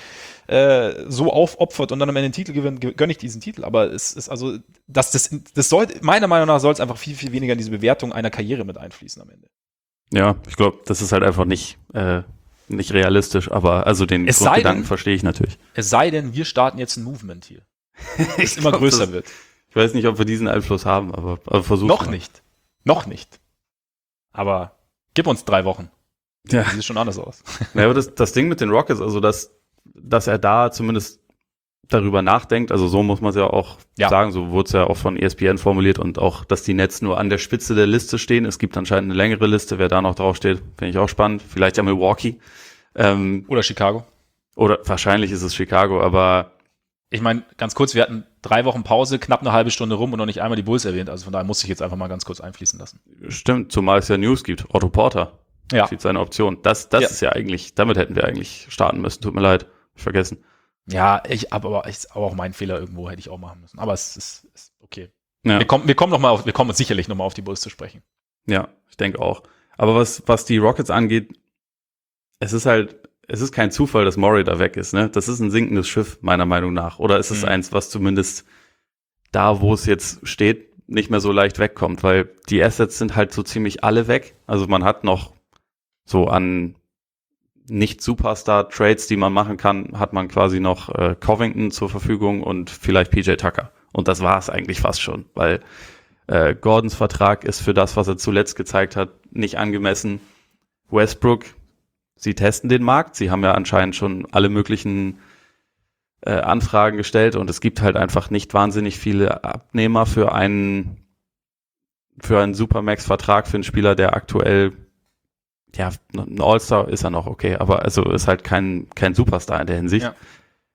äh, so aufopfert und dann am Ende den Titel gewinnt, gönne ich diesen Titel. Aber es ist also, das, das, das soll, meiner Meinung nach soll es einfach viel, viel weniger in diese Bewertung einer Karriere mit einfließen am Ende. Ja, ich glaube, das ist halt einfach nicht, äh, nicht realistisch, aber also den Es sei Grundgedanken denn- verstehe ich natürlich. Es sei denn, wir starten jetzt ein Movement hier, das Ich immer glaub, größer das, wird. Ich weiß nicht, ob wir diesen Einfluss haben, aber, aber versuchen Noch mal. nicht. Noch nicht. Aber gib uns drei Wochen. Ja. Sieht schon anders aus. Ja, aber das, das Ding mit den Rockets, also dass, dass er da zumindest darüber nachdenkt, also so muss man es ja auch Ja. sagen, so wurde es ja auch von E S P N formuliert und auch, dass die Nets nur an der Spitze der Liste stehen. Es gibt anscheinend eine längere Liste, wer da noch draufsteht, finde ich auch spannend. Vielleicht ja Milwaukee. Ähm, Oder Chicago. oder wahrscheinlich ist es Chicago, aber Ich meine, ganz kurz, wir hatten drei Wochen Pause, knapp eine halbe Stunde rum und noch nicht einmal die Bulls erwähnt. Also von daher muss ich jetzt einfach mal ganz kurz einfließen lassen. stimmt, zumal es ja News gibt. Otto Porter Ja. sieht seine Option. Das, das Ja. ist ja eigentlich, damit hätten wir eigentlich starten müssen. Tut mir leid, hab ich vergessen. Ja, ich aber, aber ist aber auch mein Fehler irgendwo, hätte ich auch machen müssen. Aber es ist, ist okay. Ja. Wir kommen, wir kommen noch mal auf, wir kommen sicherlich noch mal auf die Bulls zu sprechen. Ja, ich denke auch. Aber was, was die Rockets angeht, es ist halt, es ist kein Zufall, dass Murray da weg ist, ne? Das ist ein sinkendes Schiff, meiner Meinung nach. Oder ist es Mhm. eins, was zumindest da, wo es jetzt steht, nicht mehr so leicht wegkommt, weil die Assets sind halt so ziemlich alle weg. Also man hat noch so an Nicht-Superstar-Trades, die man machen kann, hat man quasi noch äh, Covington zur Verfügung und vielleicht P J Tucker. Und das war es eigentlich fast schon, weil äh, Gordons Vertrag ist für das, was er zuletzt gezeigt hat, nicht angemessen. Westbrook, sie testen den Markt. Sie haben ja anscheinend schon alle möglichen äh, Anfragen gestellt und es gibt halt einfach nicht wahnsinnig viele Abnehmer für einen für einen Supermax-Vertrag für einen Spieler, der aktuell ja, ein All-Star ist er noch, okay, aber also ist halt kein, kein Superstar in der Hinsicht. Ja.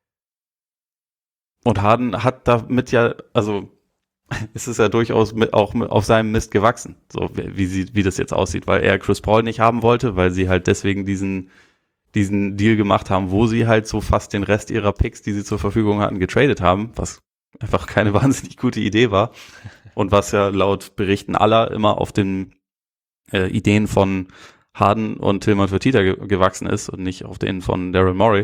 Und Harden hat damit ja, also ist es ja durchaus mit, auch mit, auf seinem Mist gewachsen, so wie, wie, sie, wie das jetzt aussieht, weil er Chris Paul nicht haben wollte, weil sie halt deswegen diesen, diesen Deal gemacht haben, wo sie halt so fast den Rest ihrer Picks, die sie zur Verfügung hatten, getradet haben, was einfach keine wahnsinnig gute Idee war und was ja laut Berichten aller immer auf den äh, Ideen von Harden und Tillman Fertitta ge- gewachsen ist und nicht auf denen von Daryl Morey.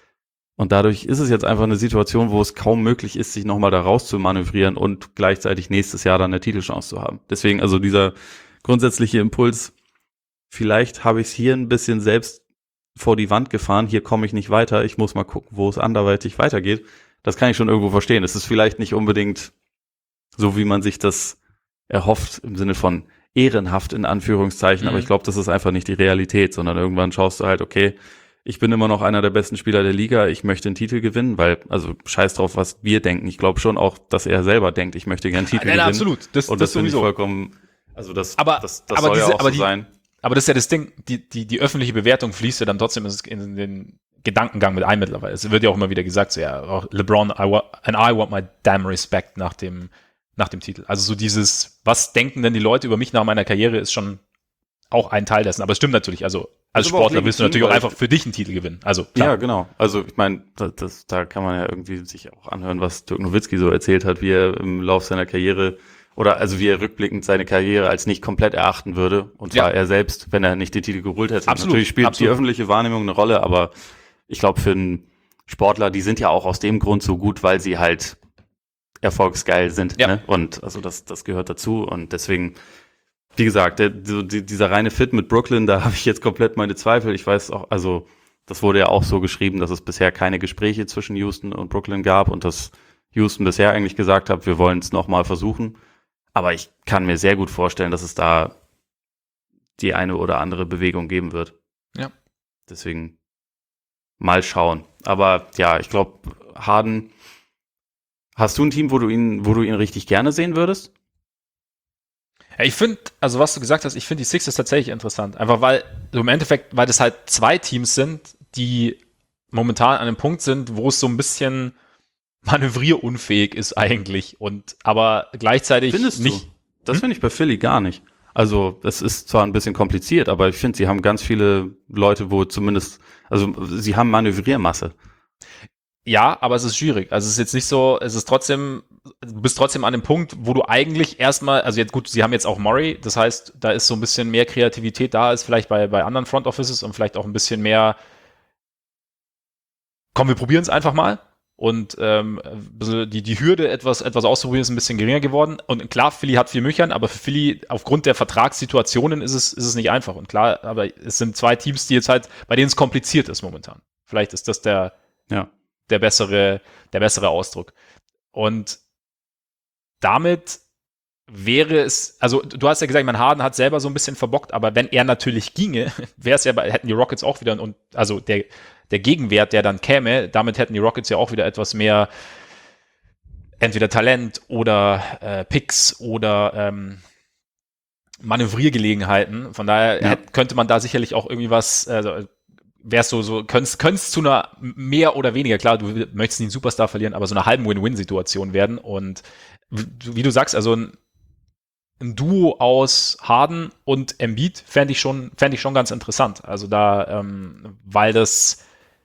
Und dadurch ist es jetzt einfach eine Situation, wo es kaum möglich ist, sich nochmal da raus zu manövrieren und gleichzeitig nächstes Jahr dann eine Titelchance zu haben. Deswegen also dieser grundsätzliche Impuls, vielleicht habe ich es hier ein bisschen selbst vor die Wand gefahren, hier komme ich nicht weiter, ich muss mal gucken, wo es anderweitig weitergeht. Das kann ich schon irgendwo verstehen. Es ist vielleicht nicht unbedingt so, wie man sich das erhofft, im Sinne von ehrenhaft in Anführungszeichen, Mhm. aber ich glaube, das ist einfach nicht die Realität, sondern irgendwann schaust du halt, okay, ich bin immer noch einer der besten Spieler der Liga, ich möchte den Titel gewinnen, weil, also scheiß drauf, was wir denken. Ich glaube schon auch, dass er selber denkt, ich möchte gern Titel Nein, nein, gewinnen. absolut. Das, Und das, das, finde ich sowieso. vollkommen, also das, Aber- das, das aber soll diese- ja auch aber so die- sein. Aber das ist ja das Ding, die, die, die öffentliche Bewertung fließt ja dann trotzdem in den Gedankengang mit ein mittlerweile. Es wird ja auch immer wieder gesagt, so ja, auch LeBron I wa- and I want my damn respect nach dem, nach dem Titel. Also so dieses, was denken denn die Leute über mich nach meiner Karriere, ist schon auch ein Teil dessen. Aber es stimmt natürlich, also als Ist aber auch Sportler willst du legitim, natürlich auch weil- einfach für dich einen Titel gewinnen. Also klar. Ja, genau. Also ich meine, das, das, da kann man ja irgendwie sich auch anhören, was Dirk Nowitzki so erzählt hat, wie er im Lauf seiner Karriere oder also wie er rückblickend seine Karriere als nicht komplett erachten würde. Und zwar Ja. er selbst, wenn er nicht den Titel geholt hätte. Absolut, Natürlich spielt absolut. die öffentliche Wahrnehmung eine Rolle, aber ich glaube für einen Sportler, die sind ja auch aus dem Grund so gut, weil sie halt erfolgsgeil sind. Ja. Ne? Und also das, das gehört dazu. Und deswegen, wie gesagt, der, so die, dieser reine Fit mit Brooklyn, da habe ich jetzt komplett meine Zweifel. Ich weiß auch, also das wurde ja auch so geschrieben, dass es bisher keine Gespräche zwischen Houston und Brooklyn gab und dass Houston bisher eigentlich gesagt hat, wir wollen es nochmal versuchen. Aber ich kann mir sehr gut vorstellen, dass es da die eine oder andere Bewegung geben wird. Ja. Deswegen mal schauen. Aber ja, ich glaube, Harden, hast du ein Team, wo du ihn, wo du ihn richtig gerne sehen würdest? Ja, ich finde, also was du gesagt hast, ich finde die Sixers tatsächlich interessant. Einfach weil, so im Endeffekt, weil das halt zwei Teams sind, die momentan an einem Punkt sind, wo es so ein bisschen manövrierunfähig ist eigentlich. Und aber gleichzeitig Findest nicht. du? Das finde ich bei Philly gar nicht. Also, das ist zwar ein bisschen kompliziert, aber ich finde, sie haben ganz viele Leute, wo zumindest, also sie haben Manövriermasse. Ja, aber es ist schwierig. Also es ist jetzt nicht so, es ist trotzdem, du bist trotzdem an dem Punkt, wo du eigentlich erstmal, also jetzt gut, sie haben jetzt auch Murray, das heißt, da ist so ein bisschen mehr Kreativität da als vielleicht bei, bei anderen Front Offices und vielleicht auch ein bisschen mehr komm, wir probieren es einfach mal. Und ähm, die, die Hürde, etwas, etwas auszuprobieren, ist ein bisschen geringer geworden. Und klar, Philly hat viel Möchern, aber für Philly, aufgrund der Vertragssituationen, ist es, ist es nicht einfach. Und klar, aber es sind zwei Teams, die jetzt halt, bei denen es kompliziert ist momentan. Vielleicht ist das der, ja. der bessere, der bessere Ausdruck. Und damit wäre es, also du hast ja gesagt, mein Harden hat selber so ein bisschen verbockt, aber wenn er natürlich ginge, wäre es ja, hätten die Rockets auch wieder, und also der, der Gegenwert, der dann käme, damit hätten die Rockets ja auch wieder etwas mehr entweder Talent oder äh, Picks oder ähm, Manövriergelegenheiten. Von daher ja. hätte, könnte man da sicherlich auch irgendwie was, also wär's so, so, könnt's, könnt's zu einer mehr oder weniger, klar, du möchtest nie einen Superstar verlieren, aber so einer halben Win-Win-Situation werden. Und wie du sagst, also ein, ein Duo aus Harden und Embiid fände ich schon, fände ich schon ganz interessant. Also da, ähm, weil das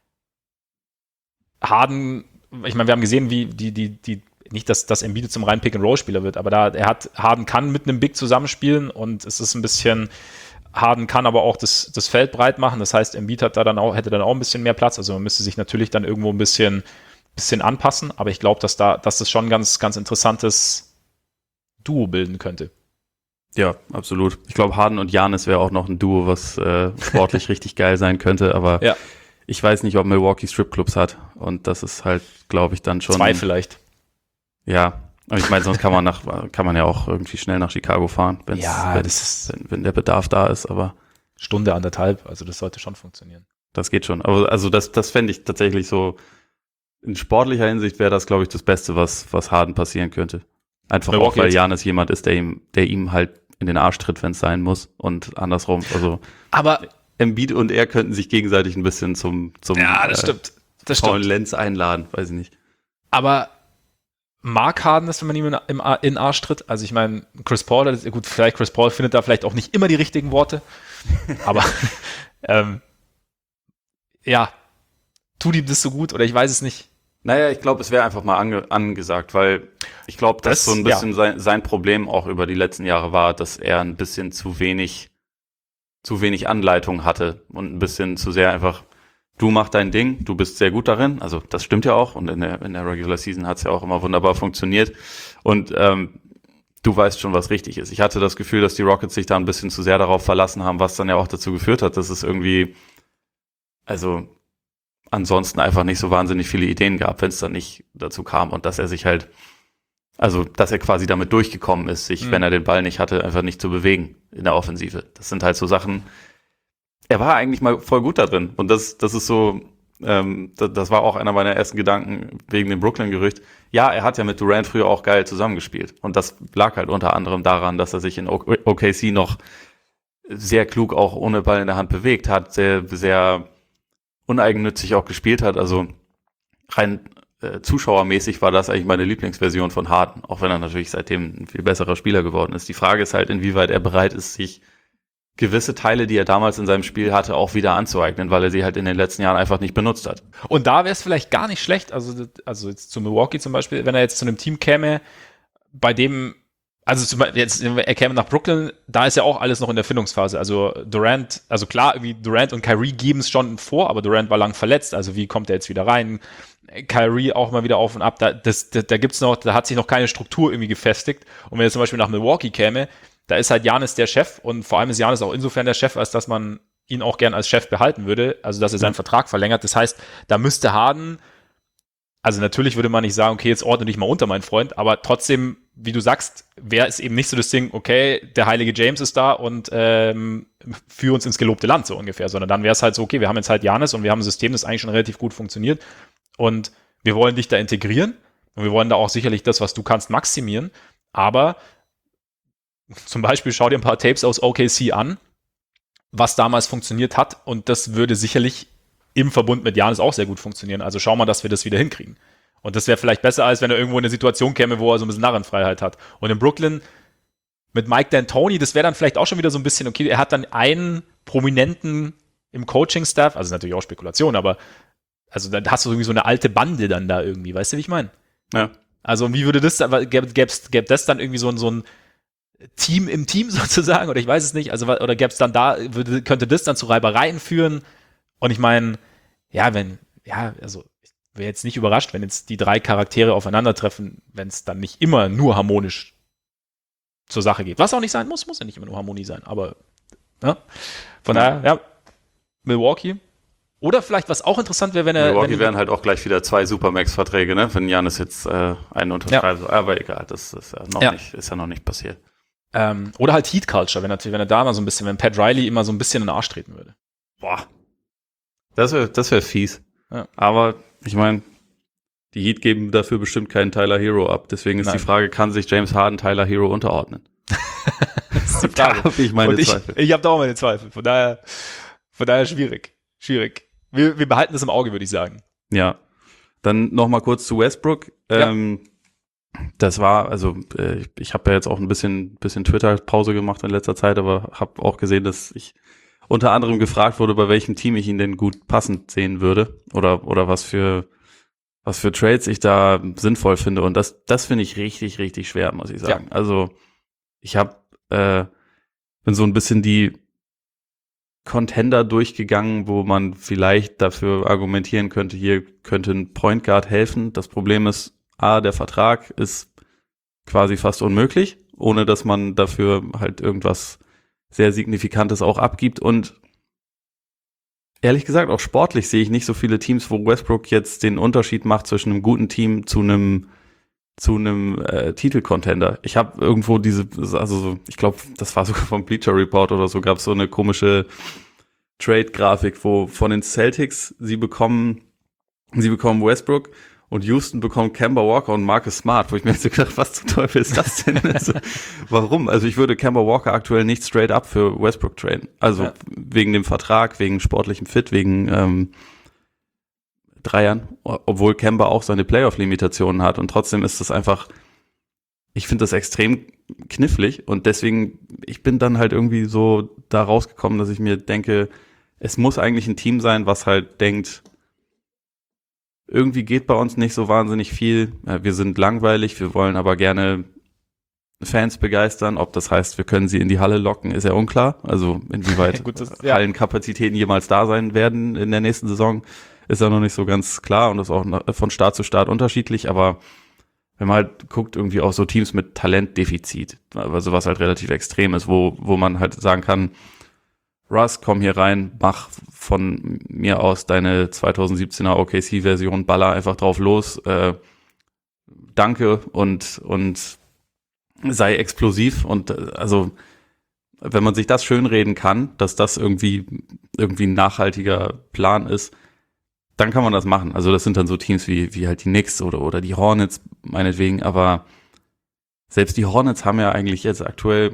Harden, ich meine, wir haben gesehen, wie die, die, die, nicht, dass das Embiid zum reinen Pick-and-Roll-Spieler wird, aber da, er hat, Harden kann mit einem Big zusammenspielen und es ist ein bisschen, Harden kann aber auch das, das Feld breit machen. Das heißt, Embiid hat da dann auch, hätte dann auch ein bisschen mehr Platz. Also man müsste sich natürlich dann irgendwo ein bisschen, bisschen anpassen, aber ich glaube, dass da, dass das schon ein ganz, ganz interessantes Duo bilden könnte. Ja, absolut. Ich glaube, Harden und Giannis wäre auch noch ein Duo, was äh, sportlich richtig geil sein könnte, aber ja. ich weiß nicht, ob Milwaukee Stripclubs hat und das ist halt, glaube ich, dann schon... Zwei vielleicht. Ja, aber ich meine, sonst kann man nach, kann man ja auch irgendwie schnell nach Chicago fahren, wenn's, ja, wenn, das ist wenn, wenn der Bedarf da ist, aber... Stunde, anderthalb, also das sollte schon funktionieren. Das geht schon, aber also das, das fände ich tatsächlich so, in sportlicher Hinsicht wäre das, glaube ich, das Beste, was, was Harden passieren könnte. Einfach Milwaukee auch, weil Giannis jemand ist, der ihm, der ihm halt in den Arsch tritt, wenn es sein muss und andersrum. Also aber Embiid und er könnten sich gegenseitig ein bisschen zum zum ja, das äh, stimmt. Das Paul stimmt. Lenz einladen, weiß ich nicht. Aber mag Harden das, wenn man ihm in, im, in den Arsch tritt? Also ich meine, Chris Paul, das, gut, vielleicht Chris Paul findet da vielleicht auch nicht immer die richtigen Worte, aber ähm, ja, tut ihm das so gut oder ich weiß es nicht. Naja, ich glaube, es wäre einfach mal ange- angesagt, weil ich glaube, dass das, so ein bisschen ja. sein, sein Problem auch über die letzten Jahre war, dass er ein bisschen zu wenig, zu wenig Anleitung hatte und ein bisschen zu sehr einfach, du mach dein Ding, du bist sehr gut darin, also das stimmt ja auch und in der, in der Regular Season hat es ja auch immer wunderbar funktioniert und ähm, du weißt schon, was richtig ist. Ich hatte das Gefühl, dass die Rockets sich da ein bisschen zu sehr darauf verlassen haben, was dann ja auch dazu geführt hat, dass es irgendwie, also ansonsten einfach nicht so wahnsinnig viele Ideen gab, wenn es dann nicht dazu kam und dass er sich halt, also dass er quasi damit durchgekommen ist, sich, mhm. wenn er den Ball nicht hatte, einfach nicht zu bewegen in der Offensive. Das sind halt so Sachen, er war eigentlich mal voll gut da drin und das, das ist so, ähm, das, das war auch einer meiner ersten Gedanken wegen dem Brooklyn-Gerücht. Ja, er hat ja mit Durant früher auch geil zusammengespielt und das lag halt unter anderem daran, dass er sich in O K C noch sehr klug auch ohne Ball in der Hand bewegt hat, sehr, sehr uneigennützig auch gespielt hat, also rein äh, zuschauermäßig war das eigentlich meine Lieblingsversion von Harden, auch wenn er natürlich seitdem ein viel besserer Spieler geworden ist. Die Frage ist halt, inwieweit er bereit ist, sich gewisse Teile, die er damals in seinem Spiel hatte, auch wieder anzueignen, weil er sie halt in den letzten Jahren einfach nicht benutzt hat. Und da wäre es vielleicht gar nicht schlecht, also, also jetzt zu Milwaukee zum Beispiel, wenn er jetzt zu einem Team käme, bei dem Also zum Beispiel jetzt, er käme nach Brooklyn, da ist ja auch alles noch in der Findungsphase. Also Durant, also klar, irgendwie Durant und Kyrie geben es schon vor, aber Durant war lang verletzt. Also wie kommt er jetzt wieder rein? Kyrie auch mal wieder auf und ab. Da, das, da, da gibt's noch, da hat sich noch keine Struktur irgendwie gefestigt. Und wenn er zum Beispiel nach Milwaukee käme, da ist halt Giannis der Chef und vor allem ist Giannis auch insofern der Chef, als dass man ihn auch gern als Chef behalten würde. Also dass er seinen Vertrag verlängert. Das heißt, da müsste Harden, also natürlich würde man nicht sagen, okay, jetzt ordne dich mal unter, mein Freund, aber trotzdem, wie du sagst, wäre es eben nicht so das Ding, okay, der heilige James ist da und ähm, führ uns ins gelobte Land, so ungefähr, sondern dann wäre es halt so, okay, wir haben jetzt halt Giannis und wir haben ein System, das eigentlich schon relativ gut funktioniert und wir wollen dich da integrieren und wir wollen da auch sicherlich das, was du kannst, maximieren, aber zum Beispiel schau dir ein paar Tapes aus O K C an, was damals funktioniert hat und das würde sicherlich im Verbund mit Giannis auch sehr gut funktionieren. Also schau mal, dass wir das wieder hinkriegen. Und das wäre vielleicht besser, als wenn er irgendwo in eine Situation käme, wo er so ein bisschen Narrenfreiheit hat. Und in Brooklyn mit Mike D'Antoni, das wäre dann vielleicht auch schon wieder so ein bisschen, okay, er hat dann einen Prominenten im Coaching-Staff, also natürlich auch Spekulation, aber also dann hast du irgendwie so eine alte Bande dann da irgendwie, weißt du, wie ich meine? Ja. Also wie würde das, gäbe gäbe das dann irgendwie so ein, so ein Team im Team sozusagen, oder ich weiß es nicht, also oder gäbe es dann da, würde, könnte das dann zu Reibereien führen? Und ich meine, ja, wenn, ja, also wäre jetzt nicht überrascht, wenn jetzt die drei Charaktere aufeinandertreffen, wenn es dann nicht immer nur harmonisch zur Sache geht. Was auch nicht sein muss, muss ja nicht immer nur Harmonie sein, aber ja. Von daher, ja, Milwaukee. Oder vielleicht, was auch interessant wäre, wenn er... Milwaukee wenn wären halt auch gleich wieder zwei Supermax-Verträge, ne? Wenn Giannis jetzt äh, einen unterschreibt. Ja. Aber egal, das ist ja noch, ja. Nicht, ist ja noch nicht passiert. Ähm, oder halt Heat Culture, wenn er, wenn er da mal so ein bisschen, wenn Pat Riley immer so ein bisschen in den Arsch treten würde. Boah. Das wäre das wär fies. Ja. Aber ich meine, die Heat geben dafür bestimmt keinen Tyler Hero ab. Deswegen ist Nein. die Frage, kann sich James Harden Tyler Hero unterordnen? Das ist die Frage. Da habe ich meine ich, Zweifel. Ich habe da auch meine Zweifel. Von daher, von daher schwierig. Schwierig. Wir, wir behalten das im Auge, würde ich sagen. Ja. Dann noch mal kurz zu Westbrook. Ja. Ähm, das war, also äh, ich, ich habe ja jetzt auch ein bisschen, bisschen Twitter-Pause gemacht in letzter Zeit, aber habe auch gesehen, dass ich unter anderem gefragt wurde, bei welchem Team ich ihn denn gut passend sehen würde oder oder was für was für Trades ich da sinnvoll finde. Und das das finde ich richtig, richtig schwer, muss ich sagen. Ja. Also ich habe äh, bin so ein bisschen die Contender durchgegangen, wo man vielleicht dafür argumentieren könnte, hier könnte ein Point Guard helfen. Das Problem ist, A, der Vertrag ist quasi fast unmöglich, ohne dass man dafür halt irgendwas sehr Signifikantes auch abgibt. Und ehrlich gesagt, auch sportlich sehe ich nicht so viele Teams, wo Westbrook jetzt den Unterschied macht zwischen einem guten Team zu einem zu einem äh, Titelcontender. Ich habe irgendwo diese, also so, ich glaube, das war sogar vom Bleacher Report oder so, gab es so eine komische Trade-Grafik, wo von den Celtics sie bekommen, sie bekommen Westbrook und Houston bekommt Kemba Walker und Marcus Smart, wo ich mir jetzt so gedacht, was zum Teufel ist das denn? Also, warum? Also ich würde Kemba Walker aktuell nicht straight up für Westbrook traden. Also ja. wegen dem Vertrag, wegen sportlichem Fit, wegen ähm, Dreiern, obwohl Kemba auch seine Playoff-Limitationen hat und trotzdem ist das einfach, ich finde das extrem knifflig und deswegen, ich bin dann halt irgendwie so da rausgekommen, dass ich mir denke, es muss eigentlich ein Team sein, was halt denkt, irgendwie geht bei uns nicht so wahnsinnig viel, wir sind langweilig, wir wollen aber gerne Fans begeistern, ob das heißt, wir können sie in die Halle locken, ist ja unklar, also inwieweit Gut, das, ja. Hallenkapazitäten jemals da sein werden in der nächsten Saison, ist ja noch nicht so ganz klar und ist auch von Staat zu Staat unterschiedlich, aber wenn man halt guckt, irgendwie auch so Teams mit Talentdefizit, also was halt relativ extrem ist, wo wo man halt sagen kann, Russ, komm hier rein, mach von mir aus deine zweitausendsiebzehner O K C-Version, baller einfach drauf los, äh, danke und und sei explosiv und äh, also wenn man sich das schönreden kann, dass das irgendwie irgendwie ein nachhaltiger Plan ist, dann kann man das machen. Also das sind dann so Teams wie wie halt die Knicks oder oder die Hornets meinetwegen, aber selbst die Hornets haben ja eigentlich jetzt aktuell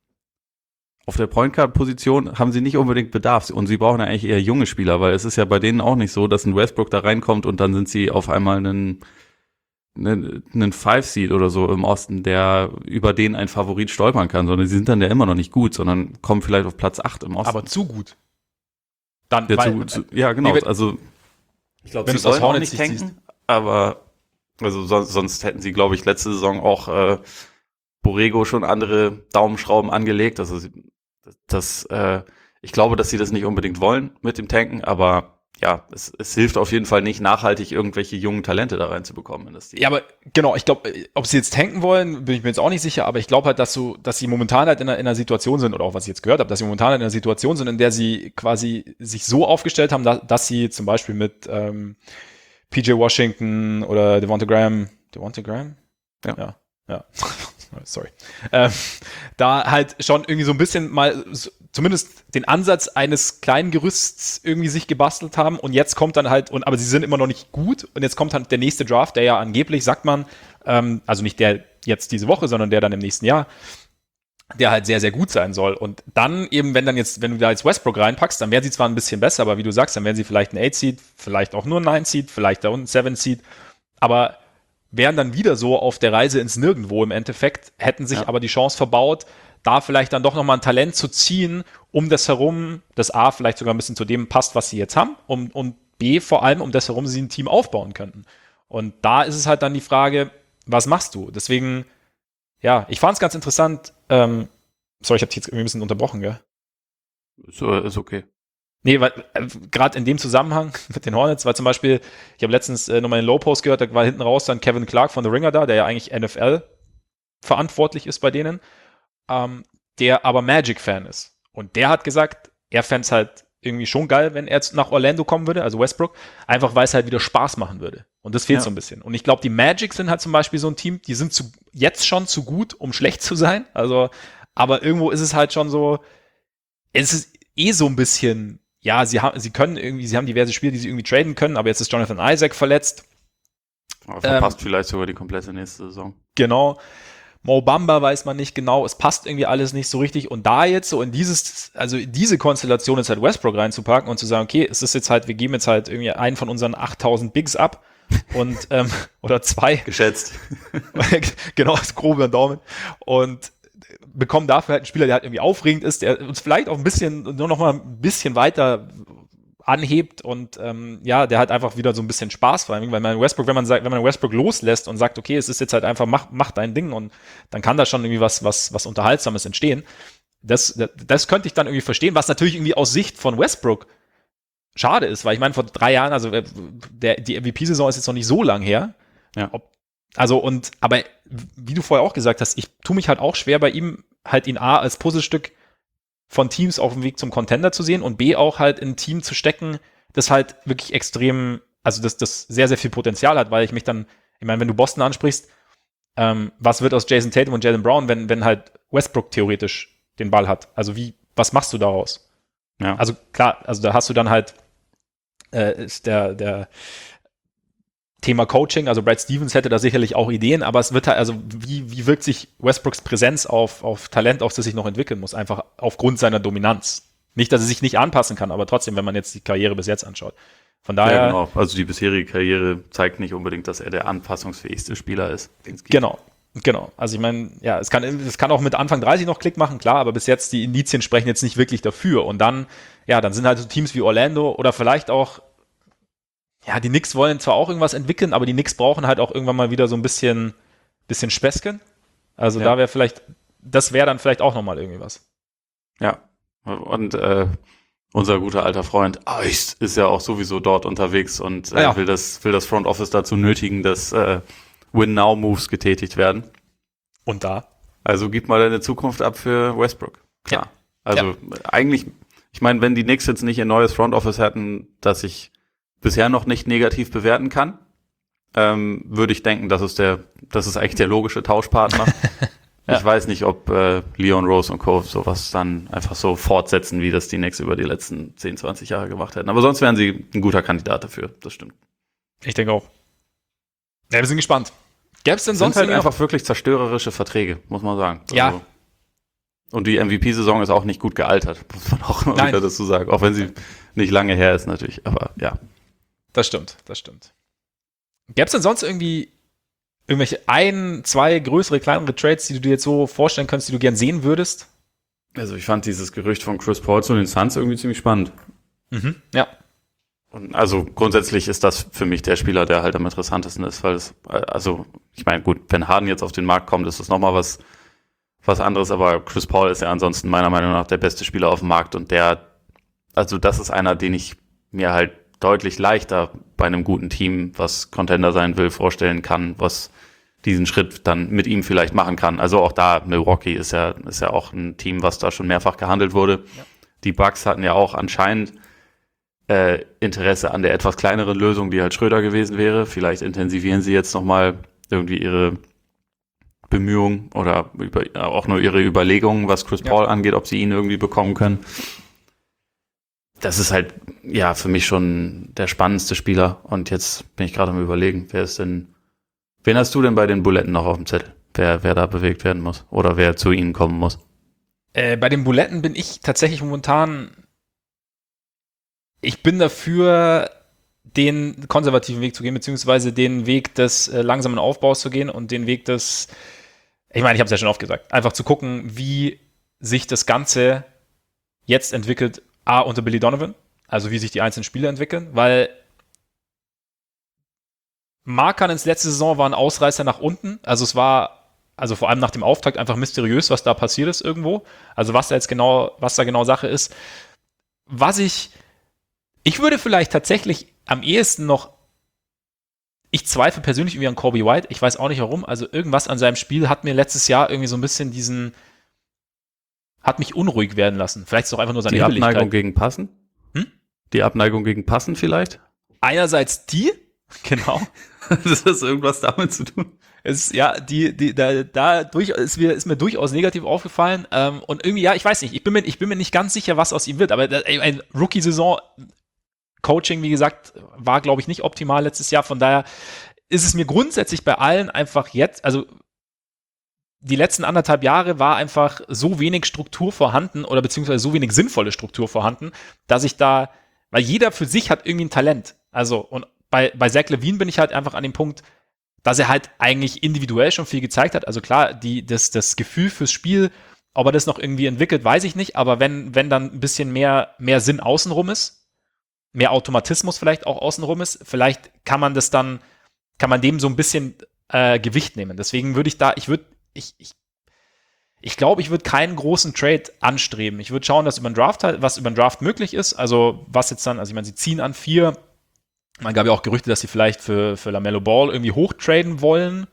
auf der Point Guard Position haben sie nicht unbedingt Bedarf und sie brauchen ja eigentlich eher junge Spieler, weil es ist ja bei denen auch nicht so, dass ein Westbrook da reinkommt und dann sind sie auf einmal einen einen, einen Five Seed oder so im Osten, der über den ein Favorit stolpern kann, sondern sie sind dann ja immer noch nicht gut, sondern kommen vielleicht auf Platz acht im Osten. Aber zu gut. Dann ja, weil, zu, zu, ja genau, nee, also ich glaube, wenn sie du wollen das auch nicht tanken, aber also sonst, sonst hätten sie, glaube ich, letzte Saison auch äh, Borrego schon andere Daumenschrauben angelegt. Also sie, das, äh, ich glaube, dass sie das nicht unbedingt wollen mit dem Tanken, aber ja, es, es hilft auf jeden Fall nicht, nachhaltig irgendwelche jungen Talente da reinzubekommen in das Team. Ja, aber genau, ich glaube, ob sie jetzt tanken wollen, bin ich mir jetzt auch nicht sicher, aber ich glaube halt, dass so, dass sie momentan halt in einer, in einer Situation sind, oder auch was ich jetzt gehört habe, dass sie momentan in einer Situation sind, in der sie quasi sich so aufgestellt haben, dass, dass sie zum Beispiel mit ähm, P J Washington oder Devonta Graham, Devonta Graham? Ja. Ja, ja. Sorry. Ähm, da halt schon irgendwie so ein bisschen mal so, zumindest den Ansatz eines kleinen Gerüsts irgendwie sich gebastelt haben und jetzt kommt dann halt, und aber sie sind immer noch nicht gut und jetzt kommt halt der nächste Draft, der ja angeblich, sagt man, ähm, also nicht der jetzt diese Woche, sondern der dann im nächsten Jahr, der halt sehr, sehr gut sein soll. Und dann eben, wenn dann jetzt, wenn du da jetzt Westbrook reinpackst, dann wären sie zwar ein bisschen besser, aber wie du sagst, dann wären sie vielleicht ein Eight Seed, vielleicht auch nur ein Nine Seed, vielleicht auch ein Seven Seed, aber wären dann wieder so auf der Reise ins Nirgendwo im Endeffekt, hätten sich ja. aber die Chance verbaut, da vielleicht dann doch nochmal ein Talent zu ziehen, um das herum, das A vielleicht sogar ein bisschen zu dem passt, was sie jetzt haben, um, und B vor allem, um das herum sie ein Team aufbauen könnten. Und da ist es halt dann die Frage, was machst du? Deswegen, ja, ich fand es ganz interessant, ähm, sorry, ich habe dich jetzt irgendwie ein bisschen unterbrochen, gell? So, ist okay. Nee, weil äh, gerade in dem Zusammenhang mit den Hornets, weil zum Beispiel, ich habe letztens äh, nochmal einen Low-Post gehört, da war hinten raus dann Kevin Clark von The Ringer da, der ja eigentlich N F L verantwortlich ist bei denen, ähm, der aber Magic-Fan ist. Und der hat gesagt, er fände es halt irgendwie schon geil, wenn er jetzt nach Orlando kommen würde, also Westbrook, einfach weil es halt wieder Spaß machen würde. Und das fehlt Ja. so ein bisschen. Und ich glaube, die Magic sind halt zum Beispiel so ein Team, die sind zu, jetzt schon zu gut, um schlecht zu sein. Also, aber irgendwo ist es halt schon so, es ist eh so ein bisschen, ja, sie haben, sie können irgendwie, sie haben diverse Spiele, die sie irgendwie traden können, aber jetzt ist Jonathan Isaac verletzt. Aber verpasst ähm, vielleicht sogar die komplette nächste Saison. Genau. Mo Bamba weiß man nicht genau, es passt irgendwie alles nicht so richtig und da jetzt so in dieses, also in diese Konstellation jetzt halt Westbrook reinzupacken und zu sagen, okay, es ist jetzt halt, wir geben jetzt halt irgendwie einen von unseren achttausend Bigs ab und, ähm, oder zwei. Geschätzt. Genau, das grobe Daumen und bekommen dafür halt einen Spieler, der halt irgendwie aufregend ist, der uns vielleicht auch ein bisschen, nur noch mal ein bisschen weiter anhebt und ähm, ja, der halt einfach wieder so ein bisschen Spaß vor allem, weil man Westbrook, wenn man sagt, wenn man Westbrook loslässt und sagt, okay, es ist jetzt halt einfach, mach, mach dein Ding und dann kann da schon irgendwie was, was, was Unterhaltsames entstehen. Das, das, das könnte ich dann irgendwie verstehen, was natürlich irgendwie aus Sicht von Westbrook schade ist, weil ich meine, vor drei Jahren, also der, die M V P-Saison ist jetzt noch nicht so lang her. Ja. Ob, also und, aber wie du vorher auch gesagt hast, ich tue mich halt auch schwer bei ihm, halt ihn A als Puzzlestück von Teams auf dem Weg zum Contender zu sehen und B auch halt in ein Team zu stecken, das halt wirklich extrem, also das, das sehr, sehr viel Potenzial hat, weil ich mich dann, ich meine, wenn du Boston ansprichst, ähm, was wird aus Jason Tatum und Jaylen Brown, wenn, wenn halt Westbrook theoretisch den Ball hat? Also wie, was machst du daraus? Ja. Also klar, also da hast du dann halt äh, ist der, der Thema Coaching, also Brad Stevens hätte da sicherlich auch Ideen, aber es wird halt, also wie, wie wirkt sich Westbrooks Präsenz auf, auf Talent, auf das sich noch entwickeln muss, einfach aufgrund seiner Dominanz. Nicht, dass er sich nicht anpassen kann, aber trotzdem, wenn man jetzt die Karriere bis jetzt anschaut. Von daher. Ja, genau. Also die bisherige Karriere zeigt nicht unbedingt, dass er der anpassungsfähigste Spieler ist. Genau, genau. Also ich meine, ja, es kann, es kann auch mit Anfang dreißig noch Klick machen, klar, aber bis jetzt die Indizien sprechen jetzt nicht wirklich dafür. Und dann, ja, dann sind halt so Teams wie Orlando oder vielleicht auch ja, die Knicks wollen zwar auch irgendwas entwickeln, aber die Knicks brauchen halt auch irgendwann mal wieder so ein bisschen, bisschen Späßchen. Also ja. Da wäre vielleicht, das wäre dann vielleicht auch nochmal irgendwie was. Ja, und äh, unser guter alter Freund Ice ist ja auch sowieso dort unterwegs und äh, ja. will, das, will das Front Office dazu nötigen, dass äh, Win-Now-Moves getätigt werden. Und da? Also gib mal deine Zukunft ab für Westbrook. Klar. Ja. Also ja. eigentlich, ich meine, wenn die Knicks jetzt nicht ein neues Front Office hätten, das ich bisher noch nicht negativ bewerten kann, ähm, würde ich denken, das ist der, das ist eigentlich der logische Tauschpartner. ja. Ich weiß nicht, ob äh, Leon Rose und Co. sowas dann einfach so fortsetzen, wie das die Knicks über die letzten zehn, zwanzig Jahre gemacht hätten. Aber sonst wären sie ein guter Kandidat dafür, das stimmt. Ich denke auch. Ja, wir sind gespannt. Gäbe es denn sonst halt einfach wirklich zerstörerische Verträge, muss man sagen. Ja. Also, und die M V P-Saison ist auch nicht gut gealtert, muss man auch immer Nein. wieder dazu sagen. Auch wenn sie nicht lange her ist natürlich, aber ja. Das stimmt, das stimmt. Gäbe es denn sonst irgendwie irgendwelche ein, zwei größere, kleinere Trades, die du dir jetzt so vorstellen könntest, die du gern sehen würdest? Also ich fand dieses Gerücht von Chris Paul zu den Suns irgendwie ziemlich spannend. Mhm, ja. Und also grundsätzlich ist das für mich der Spieler, der halt am interessantesten ist, weil es, also ich meine, gut, wenn Harden jetzt auf den Markt kommt, ist das nochmal was, was anderes, aber Chris Paul ist ja ansonsten meiner Meinung nach der beste Spieler auf dem Markt und der, also das ist einer, den ich mir halt deutlich leichter bei einem guten Team, was Contender sein will, vorstellen kann, was diesen Schritt dann mit ihm vielleicht machen kann. Also auch da, Milwaukee ist ja, ist ja auch ein Team, was da schon mehrfach gehandelt wurde. Ja. Die Bucks hatten ja auch anscheinend äh, Interesse an der etwas kleineren Lösung, die halt Schröder gewesen wäre. Vielleicht intensivieren sie jetzt nochmal irgendwie ihre Bemühungen oder über, auch nur ihre Überlegungen, was Chris Paul ja. angeht, ob sie ihn irgendwie bekommen können. Das ist halt, ja, für mich schon der spannendste Spieler. Und jetzt bin ich gerade am Überlegen, wer ist denn, wen hast du denn bei den Buletten noch auf dem Zettel? Wer, wer da bewegt werden muss oder wer zu ihnen kommen muss? Äh, bei den Buletten bin ich tatsächlich momentan, ich bin dafür, den konservativen Weg zu gehen, beziehungsweise den Weg des äh, langsamen Aufbaus zu gehen und den Weg des, ich meine, ich habe es ja schon oft gesagt, einfach zu gucken, wie sich das Ganze jetzt entwickelt, A, unter Billy Donovan, also wie sich die einzelnen Spiele entwickeln, weil Markkanens letzte Saison war ein Ausreißer nach unten, also es war, also vor allem nach dem Auftakt einfach mysteriös, was da passiert ist irgendwo, also was da jetzt genau, was da genau Sache ist. Was ich Ich würde vielleicht tatsächlich am ehesten noch, ich zweifle persönlich irgendwie an Kobe White, ich weiß auch nicht warum, also irgendwas an seinem Spiel hat mir letztes Jahr irgendwie so ein bisschen diesen, hat mich unruhig werden lassen. Vielleicht ist es auch einfach nur seine Die Hibbeligkeit. Abneigung gegen Passen? Hm? Die Abneigung gegen Passen vielleicht? Einerseits die, genau. Das hat irgendwas damit zu tun. Es, ja, die, die, da, da durch, ist, mir, ist mir durchaus negativ aufgefallen. Ähm, und irgendwie, ja, ich weiß nicht, ich bin mir, ich bin mir nicht ganz sicher, was aus ihm wird. Aber das, ein Rookie-Saison Coaching, wie gesagt, war, glaube ich, nicht optimal letztes Jahr. Von daher ist es mir grundsätzlich bei allen einfach jetzt, also die letzten anderthalb Jahre war einfach so wenig Struktur vorhanden oder beziehungsweise so wenig sinnvolle Struktur vorhanden, dass ich da, weil jeder für sich hat irgendwie ein Talent. Also, und bei, bei Zach LaVine bin ich halt einfach an dem Punkt, dass er halt eigentlich individuell schon viel gezeigt hat. Also klar, die, das, das Gefühl fürs Spiel, ob er das noch irgendwie entwickelt, weiß ich nicht. Aber wenn, wenn dann ein bisschen mehr, mehr Sinn außenrum ist, mehr Automatismus vielleicht auch außenrum ist, vielleicht kann man das dann, kann man dem so ein bisschen äh, Gewicht nehmen. Deswegen würde ich da, ich würde, ich, ich, ich glaube, ich würde keinen großen Trade anstreben. Ich würde schauen, dass über den Draft halt, was über den Draft möglich ist. Also was jetzt dann, also ich meine, sie ziehen an vier. Man gab ja auch Gerüchte, dass sie vielleicht für, für LaMelo Ball irgendwie hochtraden wollen.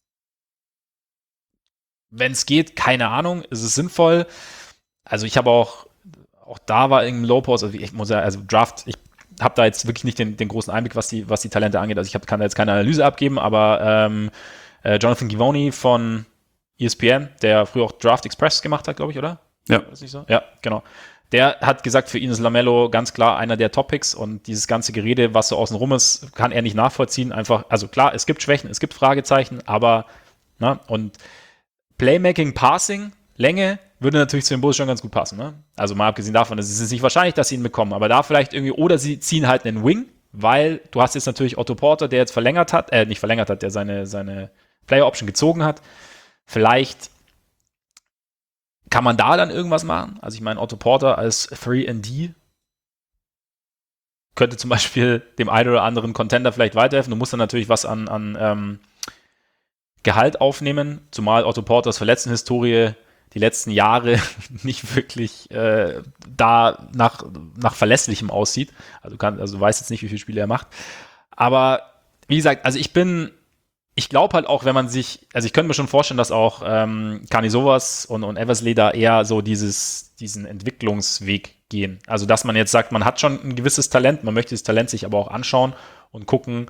Wenn es geht, keine Ahnung, ist es sinnvoll. Also ich habe auch, auch da war irgendein Low-Post, also ich muss ja, also Draft, ich habe da jetzt wirklich nicht den, den großen Einblick, was die, was die Talente angeht. Also ich hab, kann da jetzt keine Analyse abgeben, aber ähm, äh, Jonathan Givony von E S P N, der früher auch Draft Express gemacht hat, glaube ich, oder? Ja. Ist nicht so? Ja, genau. Der hat gesagt, für ihn ist LaMelo ganz klar einer der Top-Picks und dieses ganze Gerede, was so außenrum ist, kann er nicht nachvollziehen. Einfach, also klar, es gibt Schwächen, es gibt Fragezeichen, aber, na, und Playmaking, Passing, Länge würde natürlich zu den Bulls schon ganz gut passen, ne? Also mal abgesehen davon, es ist nicht wahrscheinlich, dass sie ihn bekommen, aber da vielleicht irgendwie, oder sie ziehen halt einen Wing, weil du hast jetzt natürlich Otto Porter, der jetzt verlängert hat, äh, nicht verlängert hat, der seine, seine Player-Option gezogen hat. Vielleicht kann man da dann irgendwas machen? Also ich meine, Otto Porter als drei und D könnte zum Beispiel dem einen oder anderen Contender vielleicht weiterhelfen. Du musst dann natürlich was an, an ähm, Gehalt aufnehmen, zumal Otto Porters Verletztenhistorie die letzten Jahre nicht wirklich äh, da nach, nach Verlässlichem aussieht. Also, kann, also du weißt jetzt nicht, wie viele Spiele er macht. Aber wie gesagt, also ich bin Ich glaube halt auch, wenn man sich, also ich könnte mir schon vorstellen, dass auch ähm, Karnisovas und, und Eversley da eher so dieses, diesen Entwicklungsweg gehen. Also dass man jetzt sagt, man hat schon ein gewisses Talent, man möchte das Talent sich aber auch anschauen und gucken,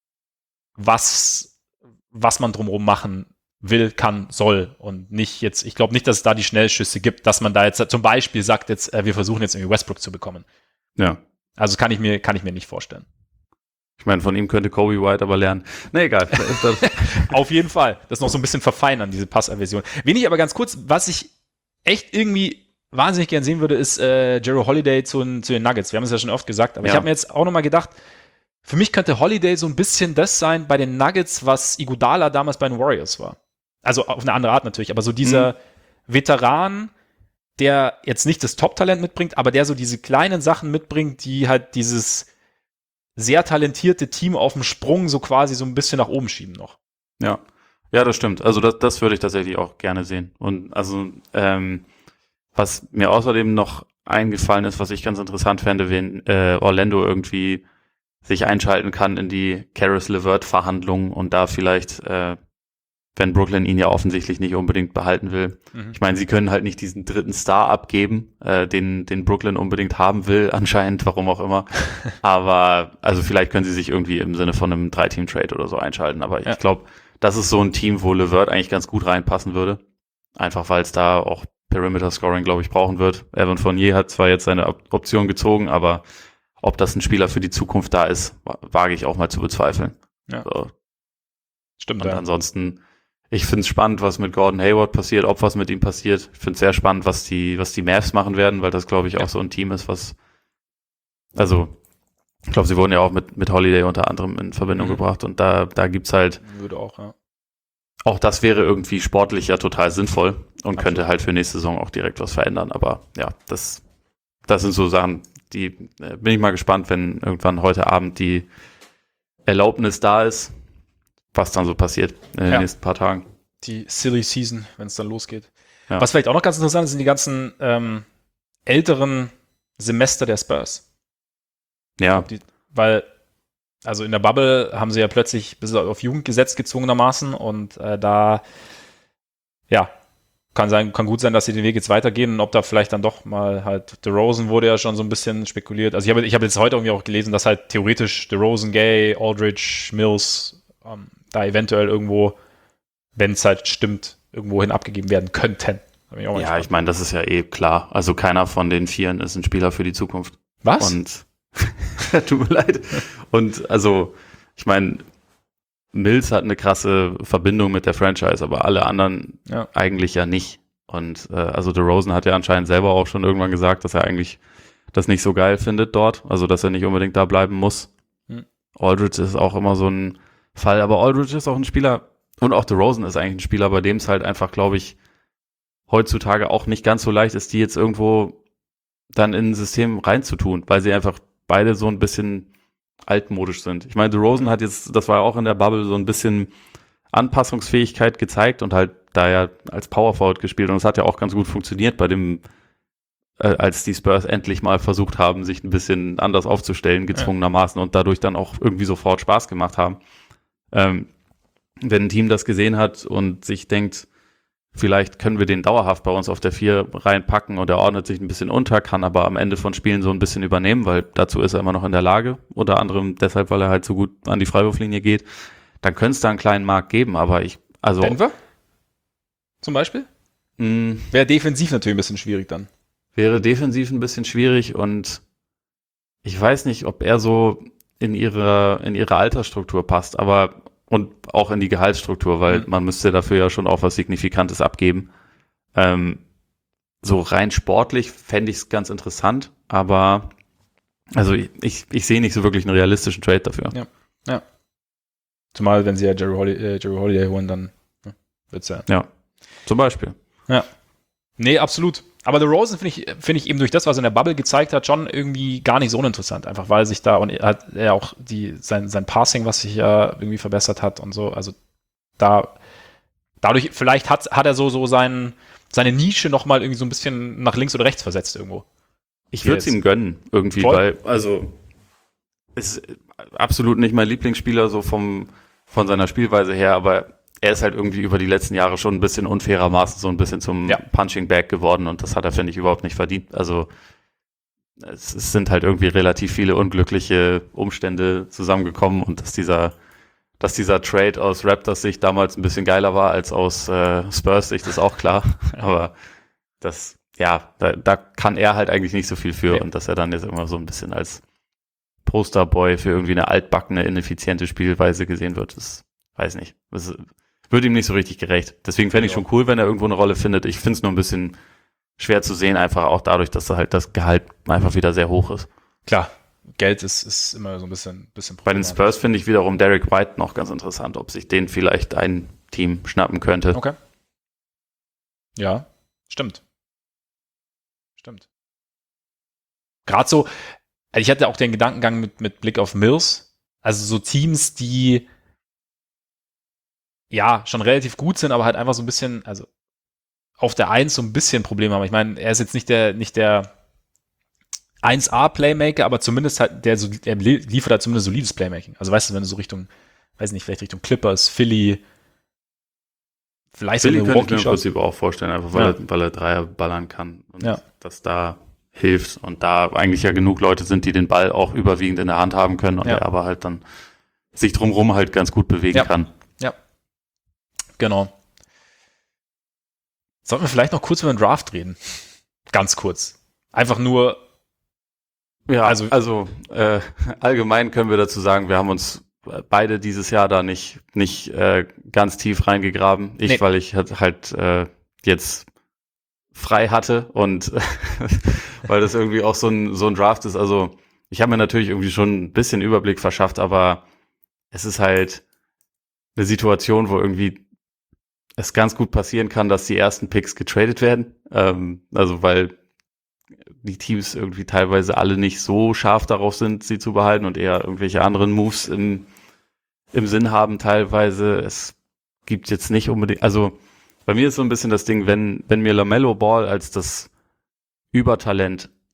was, was man drumherum machen will, kann, soll und nicht jetzt, ich glaube nicht, dass es da die Schnellschüsse gibt, dass man da jetzt zum Beispiel sagt, jetzt äh, wir versuchen jetzt irgendwie Westbrook zu bekommen. Ja. Also kann ich mir, kann ich mir nicht vorstellen. Ich meine, von ihm könnte Kobe White aber lernen. Nee, egal. Auf jeden Fall. Das noch so ein bisschen verfeinern, diese Passaversion. Wen ich aber ganz kurz, was ich echt irgendwie wahnsinnig gern sehen würde, ist äh, Jrue Holiday zu, zu den Nuggets. Wir haben es ja schon oft gesagt, aber ja. Ich habe mir jetzt auch nochmal gedacht, für mich könnte Holiday so ein bisschen das sein bei den Nuggets, was Iguodala damals bei den Warriors war. Also auf eine andere Art natürlich, aber so dieser mhm. Veteran, der jetzt nicht das Top-Talent mitbringt, aber der so diese kleinen Sachen mitbringt, die halt dieses sehr talentierte Team auf dem Sprung so quasi so ein bisschen nach oben schieben noch. Ja, ja, das stimmt. Also das, das würde ich tatsächlich auch gerne sehen. Und also ähm, was mir außerdem noch eingefallen ist, was ich ganz interessant fände, wenn äh, Orlando irgendwie sich einschalten kann in die Caris LeVert-Verhandlungen und da vielleicht, äh, wenn Brooklyn ihn ja offensichtlich nicht unbedingt behalten will. Mhm. Ich meine, sie können halt nicht diesen dritten Star abgeben, äh, den den Brooklyn unbedingt haben will, anscheinend, warum auch immer. Aber also vielleicht können sie sich irgendwie im Sinne von einem Drei-Team-Trade oder so einschalten. Aber ja. Ich glaube, das ist so ein Team, wo LeVert eigentlich ganz gut reinpassen würde. Einfach weil es da auch Perimeter-Scoring, glaube ich, brauchen wird. Evan Fournier hat zwar jetzt seine Option gezogen, aber ob das ein Spieler für die Zukunft da ist, wage ich auch mal zu bezweifeln. Ja. So. Stimmt. Und ja. ansonsten, ich finde es spannend, was mit Gordon Hayward passiert, ob was mit ihm passiert. Ich finde es sehr spannend, was die, was die Mavs machen werden, weil das, glaube ich, ja. auch so ein Team ist, was, also, ich glaube, sie wurden ja auch mit, mit Holiday unter anderem in Verbindung mhm. gebracht und da, da gibt's halt, würde auch, ja. Auch das wäre irgendwie sportlich ja total sinnvoll und Absolut. Könnte halt für nächste Saison auch direkt was verändern. Aber ja, das, das sind so Sachen, die äh, bin ich mal gespannt, wenn irgendwann heute Abend die Erlaubnis da ist, was dann so passiert in den ja. nächsten paar Tagen. Die Silly Season, wenn es dann losgeht. Ja. Was vielleicht auch noch ganz interessant ist, sind die ganzen ähm, älteren Semester der Spurs. Ja. Die, weil, also in der Bubble haben sie ja plötzlich bis auf Jugend gesetzt, gezwungenermaßen, und äh, da, ja, kann sein, kann gut sein, dass sie den Weg jetzt weitergehen, und ob da vielleicht dann doch mal halt DeRozan wurde ja schon so ein bisschen spekuliert. Also ich habe ich habe jetzt heute irgendwie auch gelesen, dass halt theoretisch DeRozan, Gay, Aldridge, Mills ähm, da eventuell irgendwo, wenn es halt stimmt, irgendwo hin abgegeben werden könnten. Ich ja, gespannt. Ich meine, das ist ja eh klar. Also keiner von den Vieren ist ein Spieler für die Zukunft. Was? Und tut mir leid. Und also, ich meine, Mills hat eine krasse Verbindung mit der Franchise, aber alle anderen ja. eigentlich ja nicht. Und äh, also DeRozan hat ja anscheinend selber auch schon irgendwann gesagt, dass er eigentlich das nicht so geil findet dort. Also, dass er nicht unbedingt da bleiben muss. Hm. Aldridge ist auch immer so ein Fall. Aber Aldridge ist auch ein Spieler, und auch DeRozan ist eigentlich ein Spieler, bei dem es halt einfach, glaube ich, heutzutage auch nicht ganz so leicht ist, die jetzt irgendwo dann in ein System reinzutun, weil sie einfach beide so ein bisschen altmodisch sind. Ich meine, DeRozan hat jetzt, das war ja auch in der Bubble, so ein bisschen Anpassungsfähigkeit gezeigt und halt da ja als Power Forward gespielt, und es hat ja auch ganz gut funktioniert bei dem, äh, als die Spurs endlich mal versucht haben, sich ein bisschen anders aufzustellen, gezwungenermaßen, und dadurch dann auch irgendwie sofort Spaß gemacht haben. Ähm, wenn ein Team das gesehen hat und sich denkt, vielleicht können wir den dauerhaft bei uns auf der vier reinpacken und er ordnet sich ein bisschen unter, kann aber am Ende von Spielen so ein bisschen übernehmen, weil dazu ist er immer noch in der Lage, unter anderem deshalb, weil er halt so gut an die Freiwurflinie geht, dann könnte es da einen kleinen Markt geben, aber ich, also... Denver? Zum Beispiel? Mh, wäre defensiv natürlich ein bisschen schwierig dann. Wäre defensiv ein bisschen schwierig, und ich weiß nicht, ob er so in ihre, in ihre Altersstruktur passt, aber und auch in die Gehaltsstruktur, weil mhm. man müsste dafür ja schon auch was Signifikantes abgeben. Ähm, so rein sportlich fände ich es ganz interessant, aber also ich, ich, ich sehe nicht so wirklich einen realistischen Trade dafür. Ja, ja. Zumal, wenn sie ja Jerry Holiday, äh, Jerry Holiday holen, dann ja, wird's ja. Ja, zum Beispiel. Ja. Nee, absolut. Aber DeRozan finde ich, finde ich eben durch das, was er in der Bubble gezeigt hat, schon irgendwie gar nicht so uninteressant. Einfach weil sich da, und er hat ja auch die, sein, sein Passing, was sich ja irgendwie verbessert hat und so. Also da, dadurch, vielleicht hat, hat er so, so sein, seine Nische nochmal irgendwie so ein bisschen nach links oder rechts versetzt irgendwo. Ich würde es ihm gönnen, irgendwie, Voll. weil, also, ist absolut nicht mein Lieblingsspieler, so vom, von seiner Spielweise her, aber er ist halt irgendwie über die letzten Jahre schon ein bisschen unfairermaßen so ein bisschen zum ja. Punching Bag geworden, und das hat er, finde ich, überhaupt nicht verdient. Also es, es sind halt irgendwie relativ viele unglückliche Umstände zusammengekommen, und dass dieser, dass dieser Trade aus Raptors Sicht damals ein bisschen geiler war als aus äh, Spurs Sicht, ist auch klar. Aber das, ja, da, da kann er halt eigentlich nicht so viel für, nee. Und dass er dann jetzt immer so ein bisschen als Posterboy für irgendwie eine altbackene, ineffiziente Spielweise gesehen wird, das weiß nicht. Das wird ihm nicht so richtig gerecht. Deswegen fände ich schon cool, wenn er irgendwo eine Rolle findet. Ich finde es nur ein bisschen schwer zu sehen, einfach auch dadurch, dass da halt das Gehalt einfach wieder sehr hoch ist. Klar, Geld ist, ist immer so ein bisschen, bisschen Bei den Spurs finde ich wiederum Derek White noch ganz interessant, ob sich den vielleicht ein Team schnappen könnte. Okay. Ja, stimmt. Stimmt. Gerade so, also ich hatte auch den Gedankengang mit, mit Blick auf Mills, also so Teams, die ja, schon relativ gut sind, aber halt einfach so ein bisschen, also auf der Eins so ein bisschen Probleme haben. Ich meine, er ist jetzt nicht der, nicht der eins A Playmaker, aber zumindest halt, der, er liefert halt zumindest solides Playmaking. Also weißt du, wenn du so Richtung, weiß nicht, vielleicht Richtung Clippers, Philly, vielleicht Philly so eine könnte ich mir im Prinzip auch vorstellen, einfach weil, ja. er, weil er Dreier ballern kann und ja. das da hilft und da eigentlich ja genug Leute sind, die den Ball auch überwiegend in der Hand haben können und ja. er aber halt dann sich drumherum halt ganz gut bewegen ja. kann. Ja. Genau. Sollten wir vielleicht noch kurz über den Draft reden? Ganz kurz. Einfach nur. Ja, also, also äh, allgemein können wir dazu sagen, wir haben uns beide dieses Jahr da nicht nicht äh, ganz tief reingegraben. Ich, nee. weil ich halt, halt äh, jetzt frei hatte und weil das irgendwie auch so ein so ein Draft ist. Also ich habe mir natürlich irgendwie schon ein bisschen Überblick verschafft, aber es ist halt eine Situation, wo irgendwie es ganz gut passieren kann, dass die ersten Picks getradet werden. Ähm, also weil die Teams irgendwie teilweise alle nicht so scharf darauf sind, sie zu behalten und eher irgendwelche anderen Moves im, im Sinn haben teilweise. Es gibt jetzt nicht unbedingt, also bei mir ist so ein bisschen das Ding, wenn, wenn mir LaMelo Ball als das Übertalent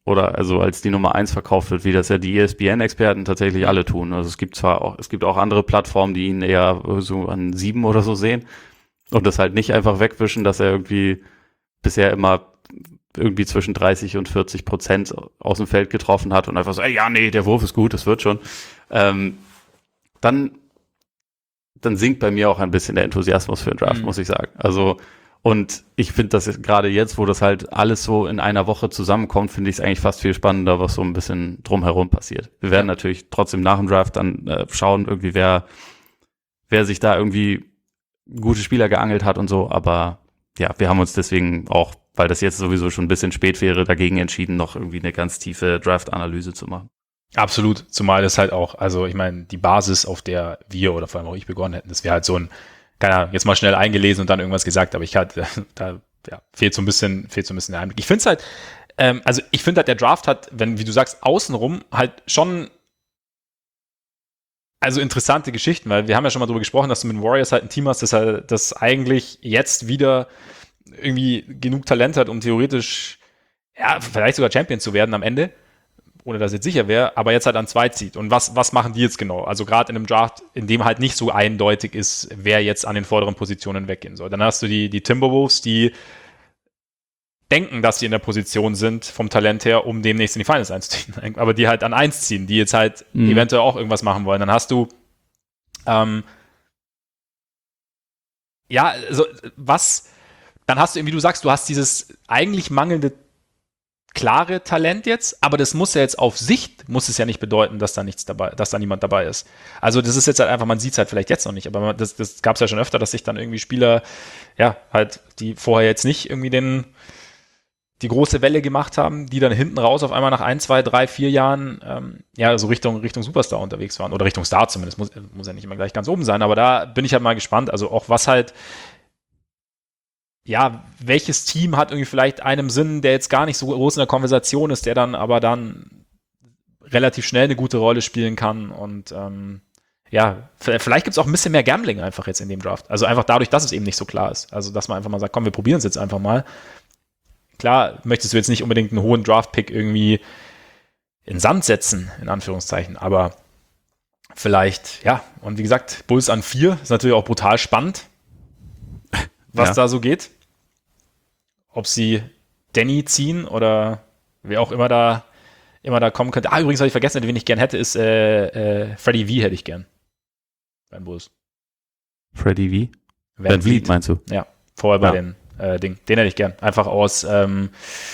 oder also als die Nummer eins verkauft wird, wie das ja die E S P N-Experten tatsächlich alle tun. Also es gibt zwar auch, es gibt auch andere Plattformen, die ihn eher so an sieben oder so sehen und das halt nicht einfach wegwischen, dass er irgendwie bisher immer irgendwie zwischen dreißig und vierzig Prozent aus dem Feld getroffen hat und einfach so, ey, ja, nee, der Wurf ist gut, das wird schon. Ähm, dann, dann sinkt bei mir auch ein bisschen der Enthusiasmus für den Draft, mhm. muss ich sagen. Also, und ich finde, dass gerade jetzt, wo das halt alles so in einer Woche zusammenkommt, finde ich es eigentlich fast viel spannender, was so ein bisschen drumherum passiert. Wir werden ja. natürlich trotzdem nach dem Draft dann äh, schauen, irgendwie wer, wer sich da irgendwie gute Spieler geangelt hat und so, aber ja, wir haben uns deswegen auch, weil das jetzt sowieso schon ein bisschen spät wäre, dagegen entschieden, noch irgendwie eine ganz tiefe Draft-Analyse zu machen. Absolut, zumal das halt auch, also ich meine, die Basis, auf der wir oder vor allem auch ich begonnen hätten, das wäre halt so ein, keine Ahnung, jetzt mal schnell eingelesen und dann irgendwas gesagt, aber ich hatte, da ja, fehlt so ein bisschen, fehlt so ein bisschen der Einblick. Ich finde es halt, ähm, also ich finde halt, der Draft hat, wenn, wie du sagst, außenrum halt schon also interessante Geschichten, weil wir haben ja schon mal drüber gesprochen, dass du mit den Warriors halt ein Team hast, das halt, das eigentlich jetzt wieder irgendwie genug Talent hat, um theoretisch, ja, vielleicht sogar Champion zu werden am Ende, ohne dass es jetzt sicher wäre, aber jetzt halt an zwei zieht. Und was, was machen die jetzt genau? Also gerade in einem Draft, in dem halt nicht so eindeutig ist, wer jetzt an den vorderen Positionen weggehen soll. Dann hast du die, die Timberwolves, die denken, dass sie in der Position sind, vom Talent her, um demnächst in die Finals einzuziehen. Aber die halt an eins ziehen, die jetzt halt mhm. eventuell auch irgendwas machen wollen. Dann hast du ähm, ja, also was dann hast du, wie du sagst, du hast dieses eigentlich mangelnde klare Talent jetzt, aber das muss ja jetzt auf Sicht, muss es ja nicht bedeuten, dass da nichts dabei, dass da niemand dabei ist. Also das ist jetzt halt einfach, man sieht es halt vielleicht jetzt noch nicht, aber man, das, das gab es ja schon öfter, dass sich dann irgendwie Spieler, ja, halt, die vorher jetzt nicht irgendwie den, die große Welle gemacht haben, die dann hinten raus auf einmal nach ein, zwei, drei, vier Jahren, ähm, ja, so Richtung, Richtung Superstar unterwegs waren, oder Richtung Star zumindest, muss, muss ja nicht immer gleich ganz oben sein, aber da bin ich halt mal gespannt, also auch was halt, ja, welches Team hat irgendwie vielleicht einen Sinn, der jetzt gar nicht so groß in der Konversation ist, der dann aber dann relativ schnell eine gute Rolle spielen kann und ähm, ja, vielleicht gibt es auch ein bisschen mehr Gambling einfach jetzt in dem Draft. Also einfach dadurch, dass es eben nicht so klar ist. Also dass man einfach mal sagt, komm, wir probieren es jetzt einfach mal. Klar, möchtest du jetzt nicht unbedingt einen hohen Draft-Pick irgendwie in Sand setzen, in Anführungszeichen, aber vielleicht, ja, und wie gesagt, Bulls an vier ist natürlich auch brutal spannend, was ja. da so geht. Ob sie Danny ziehen oder wer auch immer da immer da kommen könnte. Ah, übrigens habe ich vergessen, wen ich gern hätte, ist äh, äh, Freddie V hätte ich gern. Beim Bulls. Freddie V? Van, Van Vliet, meinst du? Ja, vorher bei ja. den äh, Ding. Den hätte ich gern. Einfach aus, ähm,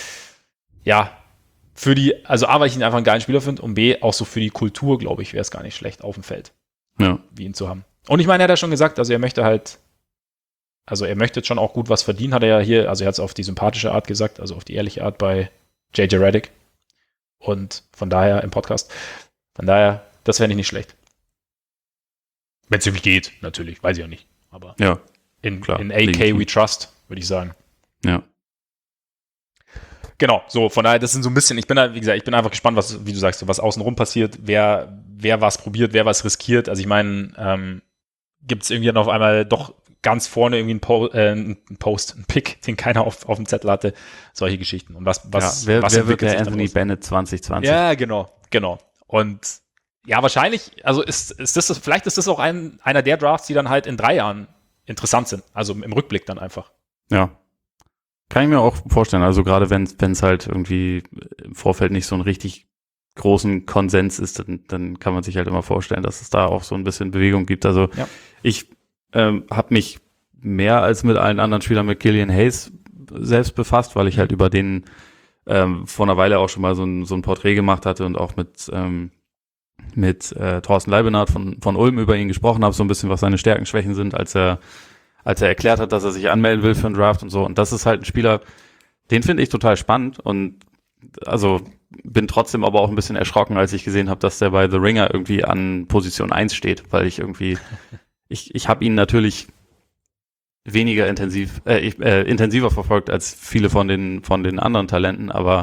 ja, für die, also A, weil ich ihn einfach einen geilen Spieler finde und B, auch so für die Kultur, glaube ich, wäre es gar nicht schlecht auf dem Feld. Ja. Wie ihn zu haben. Und ich meine, er hat ja schon gesagt, also er möchte halt Also er möchte jetzt schon auch gut was verdienen, hat er ja hier, also er hat es auf die sympathische Art gesagt, also auf die ehrliche Art bei J J Redick. Und von daher im Podcast. Von daher, das wäre nicht schlecht. Wenn es irgendwie geht, natürlich, weiß ich auch nicht. Aber ja, in, klar, in A K legitim. We trust, würde ich sagen. Ja. Genau, so, von daher, das sind so ein bisschen, ich bin da, wie gesagt, ich bin einfach gespannt, was, wie du sagst, was außenrum passiert, wer, wer was probiert, wer was riskiert. Also ich meine, ähm, gibt es irgendwie dann auf einmal doch ganz vorne irgendwie ein, po- äh, ein Post, ein Pick, den keiner auf, auf dem Zettel hatte. Solche Geschichten. Und was, was, ja, wer, was wer wird der Anthony daraus? Bennett zwanzig zwanzig? Ja, genau, genau. Und ja, wahrscheinlich, also ist, ist das, vielleicht ist das auch ein, einer der Drafts, die dann halt in drei Jahren interessant sind. Also im Rückblick dann einfach. Ja. Kann ich mir auch vorstellen. Also gerade wenn es halt irgendwie im Vorfeld nicht so einen richtig großen Konsens ist, dann, dann kann man sich halt immer vorstellen, dass es da auch so ein bisschen Bewegung gibt. Also ja. ich ähm, habe mich mehr als mit allen anderen Spielern mit Killian Hayes selbst befasst, weil ich halt über den ähm, vor einer Weile auch schon mal so ein, so ein Porträt gemacht hatte und auch mit ähm, mit äh, Thorsten Leibenhardt von, von Ulm über ihn gesprochen habe, so ein bisschen, was seine Stärken, Schwächen sind, als er als er erklärt hat, dass er sich anmelden will für einen Draft und so. Und das ist halt ein Spieler, den finde ich total spannend und also bin trotzdem aber auch ein bisschen erschrocken, als ich gesehen habe, dass der bei The Ringer irgendwie an Position eins steht, weil ich irgendwie, ich, ich habe ihn natürlich weniger intensiv, äh, ich, äh, intensiver verfolgt als viele von den, von den anderen Talenten, aber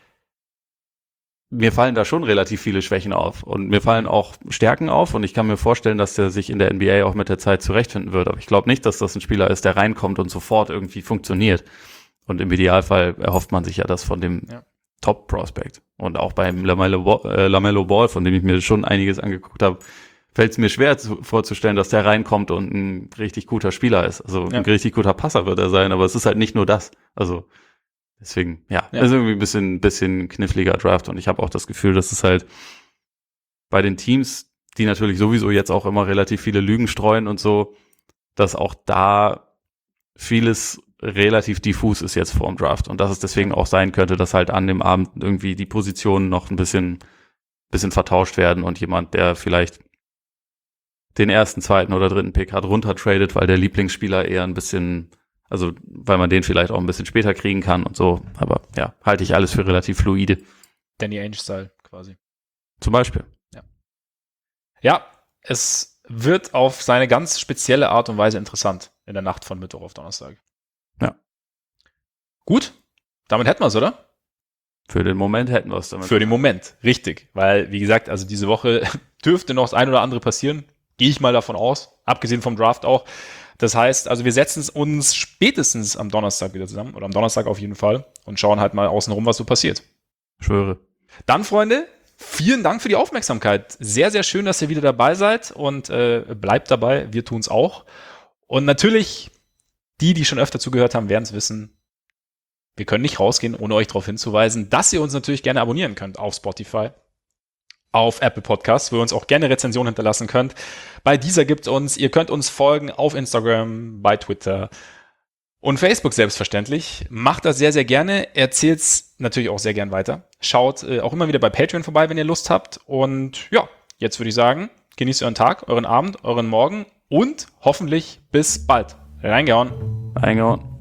mir fallen da schon relativ viele Schwächen auf und mir fallen auch Stärken auf und ich kann mir vorstellen, dass der sich in der N B A auch mit der Zeit zurechtfinden wird, aber ich glaube nicht, dass das ein Spieler ist, der reinkommt und sofort irgendwie funktioniert und im Idealfall erhofft man sich ja das von dem, ja. Top-Prospect. Und auch beim LaMelo, äh, LaMelo Ball, von dem ich mir schon einiges angeguckt habe, fällt es mir schwer zu, vorzustellen, dass der reinkommt und ein richtig guter Spieler ist. Also ja. ein richtig guter Passer wird er sein, aber es ist halt nicht nur das. Also deswegen, ja, ja. ist irgendwie ein bisschen, bisschen kniffliger Draft und ich habe auch das Gefühl, dass es halt bei den Teams, die natürlich sowieso jetzt auch immer relativ viele Lügen streuen und so, dass auch da vieles relativ diffus ist jetzt vor dem Draft und dass es deswegen auch sein könnte, dass halt an dem Abend irgendwie die Positionen noch ein bisschen, bisschen vertauscht werden und jemand, der vielleicht den ersten, zweiten oder dritten Pick hat, runtertradet, weil der Lieblingsspieler eher ein bisschen, also weil man den vielleicht auch ein bisschen später kriegen kann und so. Aber ja, halte ich alles für relativ fluide. Danny Ainge-Style quasi. Zum Beispiel. Ja. Ja, es wird auf seine ganz spezielle Art und Weise interessant in der Nacht von Mittwoch auf Donnerstag. Ja. Gut, damit hätten wir es, oder? Für den Moment hätten wir es damit. Für den Moment, richtig. Weil, wie gesagt, also diese Woche dürfte noch das ein oder andere passieren. Gehe ich mal davon aus, abgesehen vom Draft auch. Das heißt, also wir setzen uns spätestens am Donnerstag wieder zusammen, oder am Donnerstag auf jeden Fall, und schauen halt mal außenrum, was so passiert. Schwöre. Dann, Freunde, vielen Dank für die Aufmerksamkeit. Sehr, sehr schön, dass ihr wieder dabei seid und äh, bleibt dabei, wir tun's auch. Und natürlich, die, die schon öfter zugehört haben, werden es wissen, wir können nicht rausgehen, ohne euch darauf hinzuweisen, dass ihr uns natürlich gerne abonnieren könnt auf Spotify, auf Apple Podcasts, wo ihr uns auch gerne Rezensionen hinterlassen könnt. Bei dieser gibt uns, ihr könnt uns folgen auf Instagram, bei Twitter und Facebook selbstverständlich. Macht das sehr, sehr gerne. Erzählt's natürlich auch sehr gern weiter. Schaut äh, auch immer wieder bei Patreon vorbei, wenn ihr Lust habt. Und ja, jetzt würde ich sagen, genießt euren Tag, euren Abend, euren Morgen und hoffentlich bis bald. Reingehauen. Reingehauen.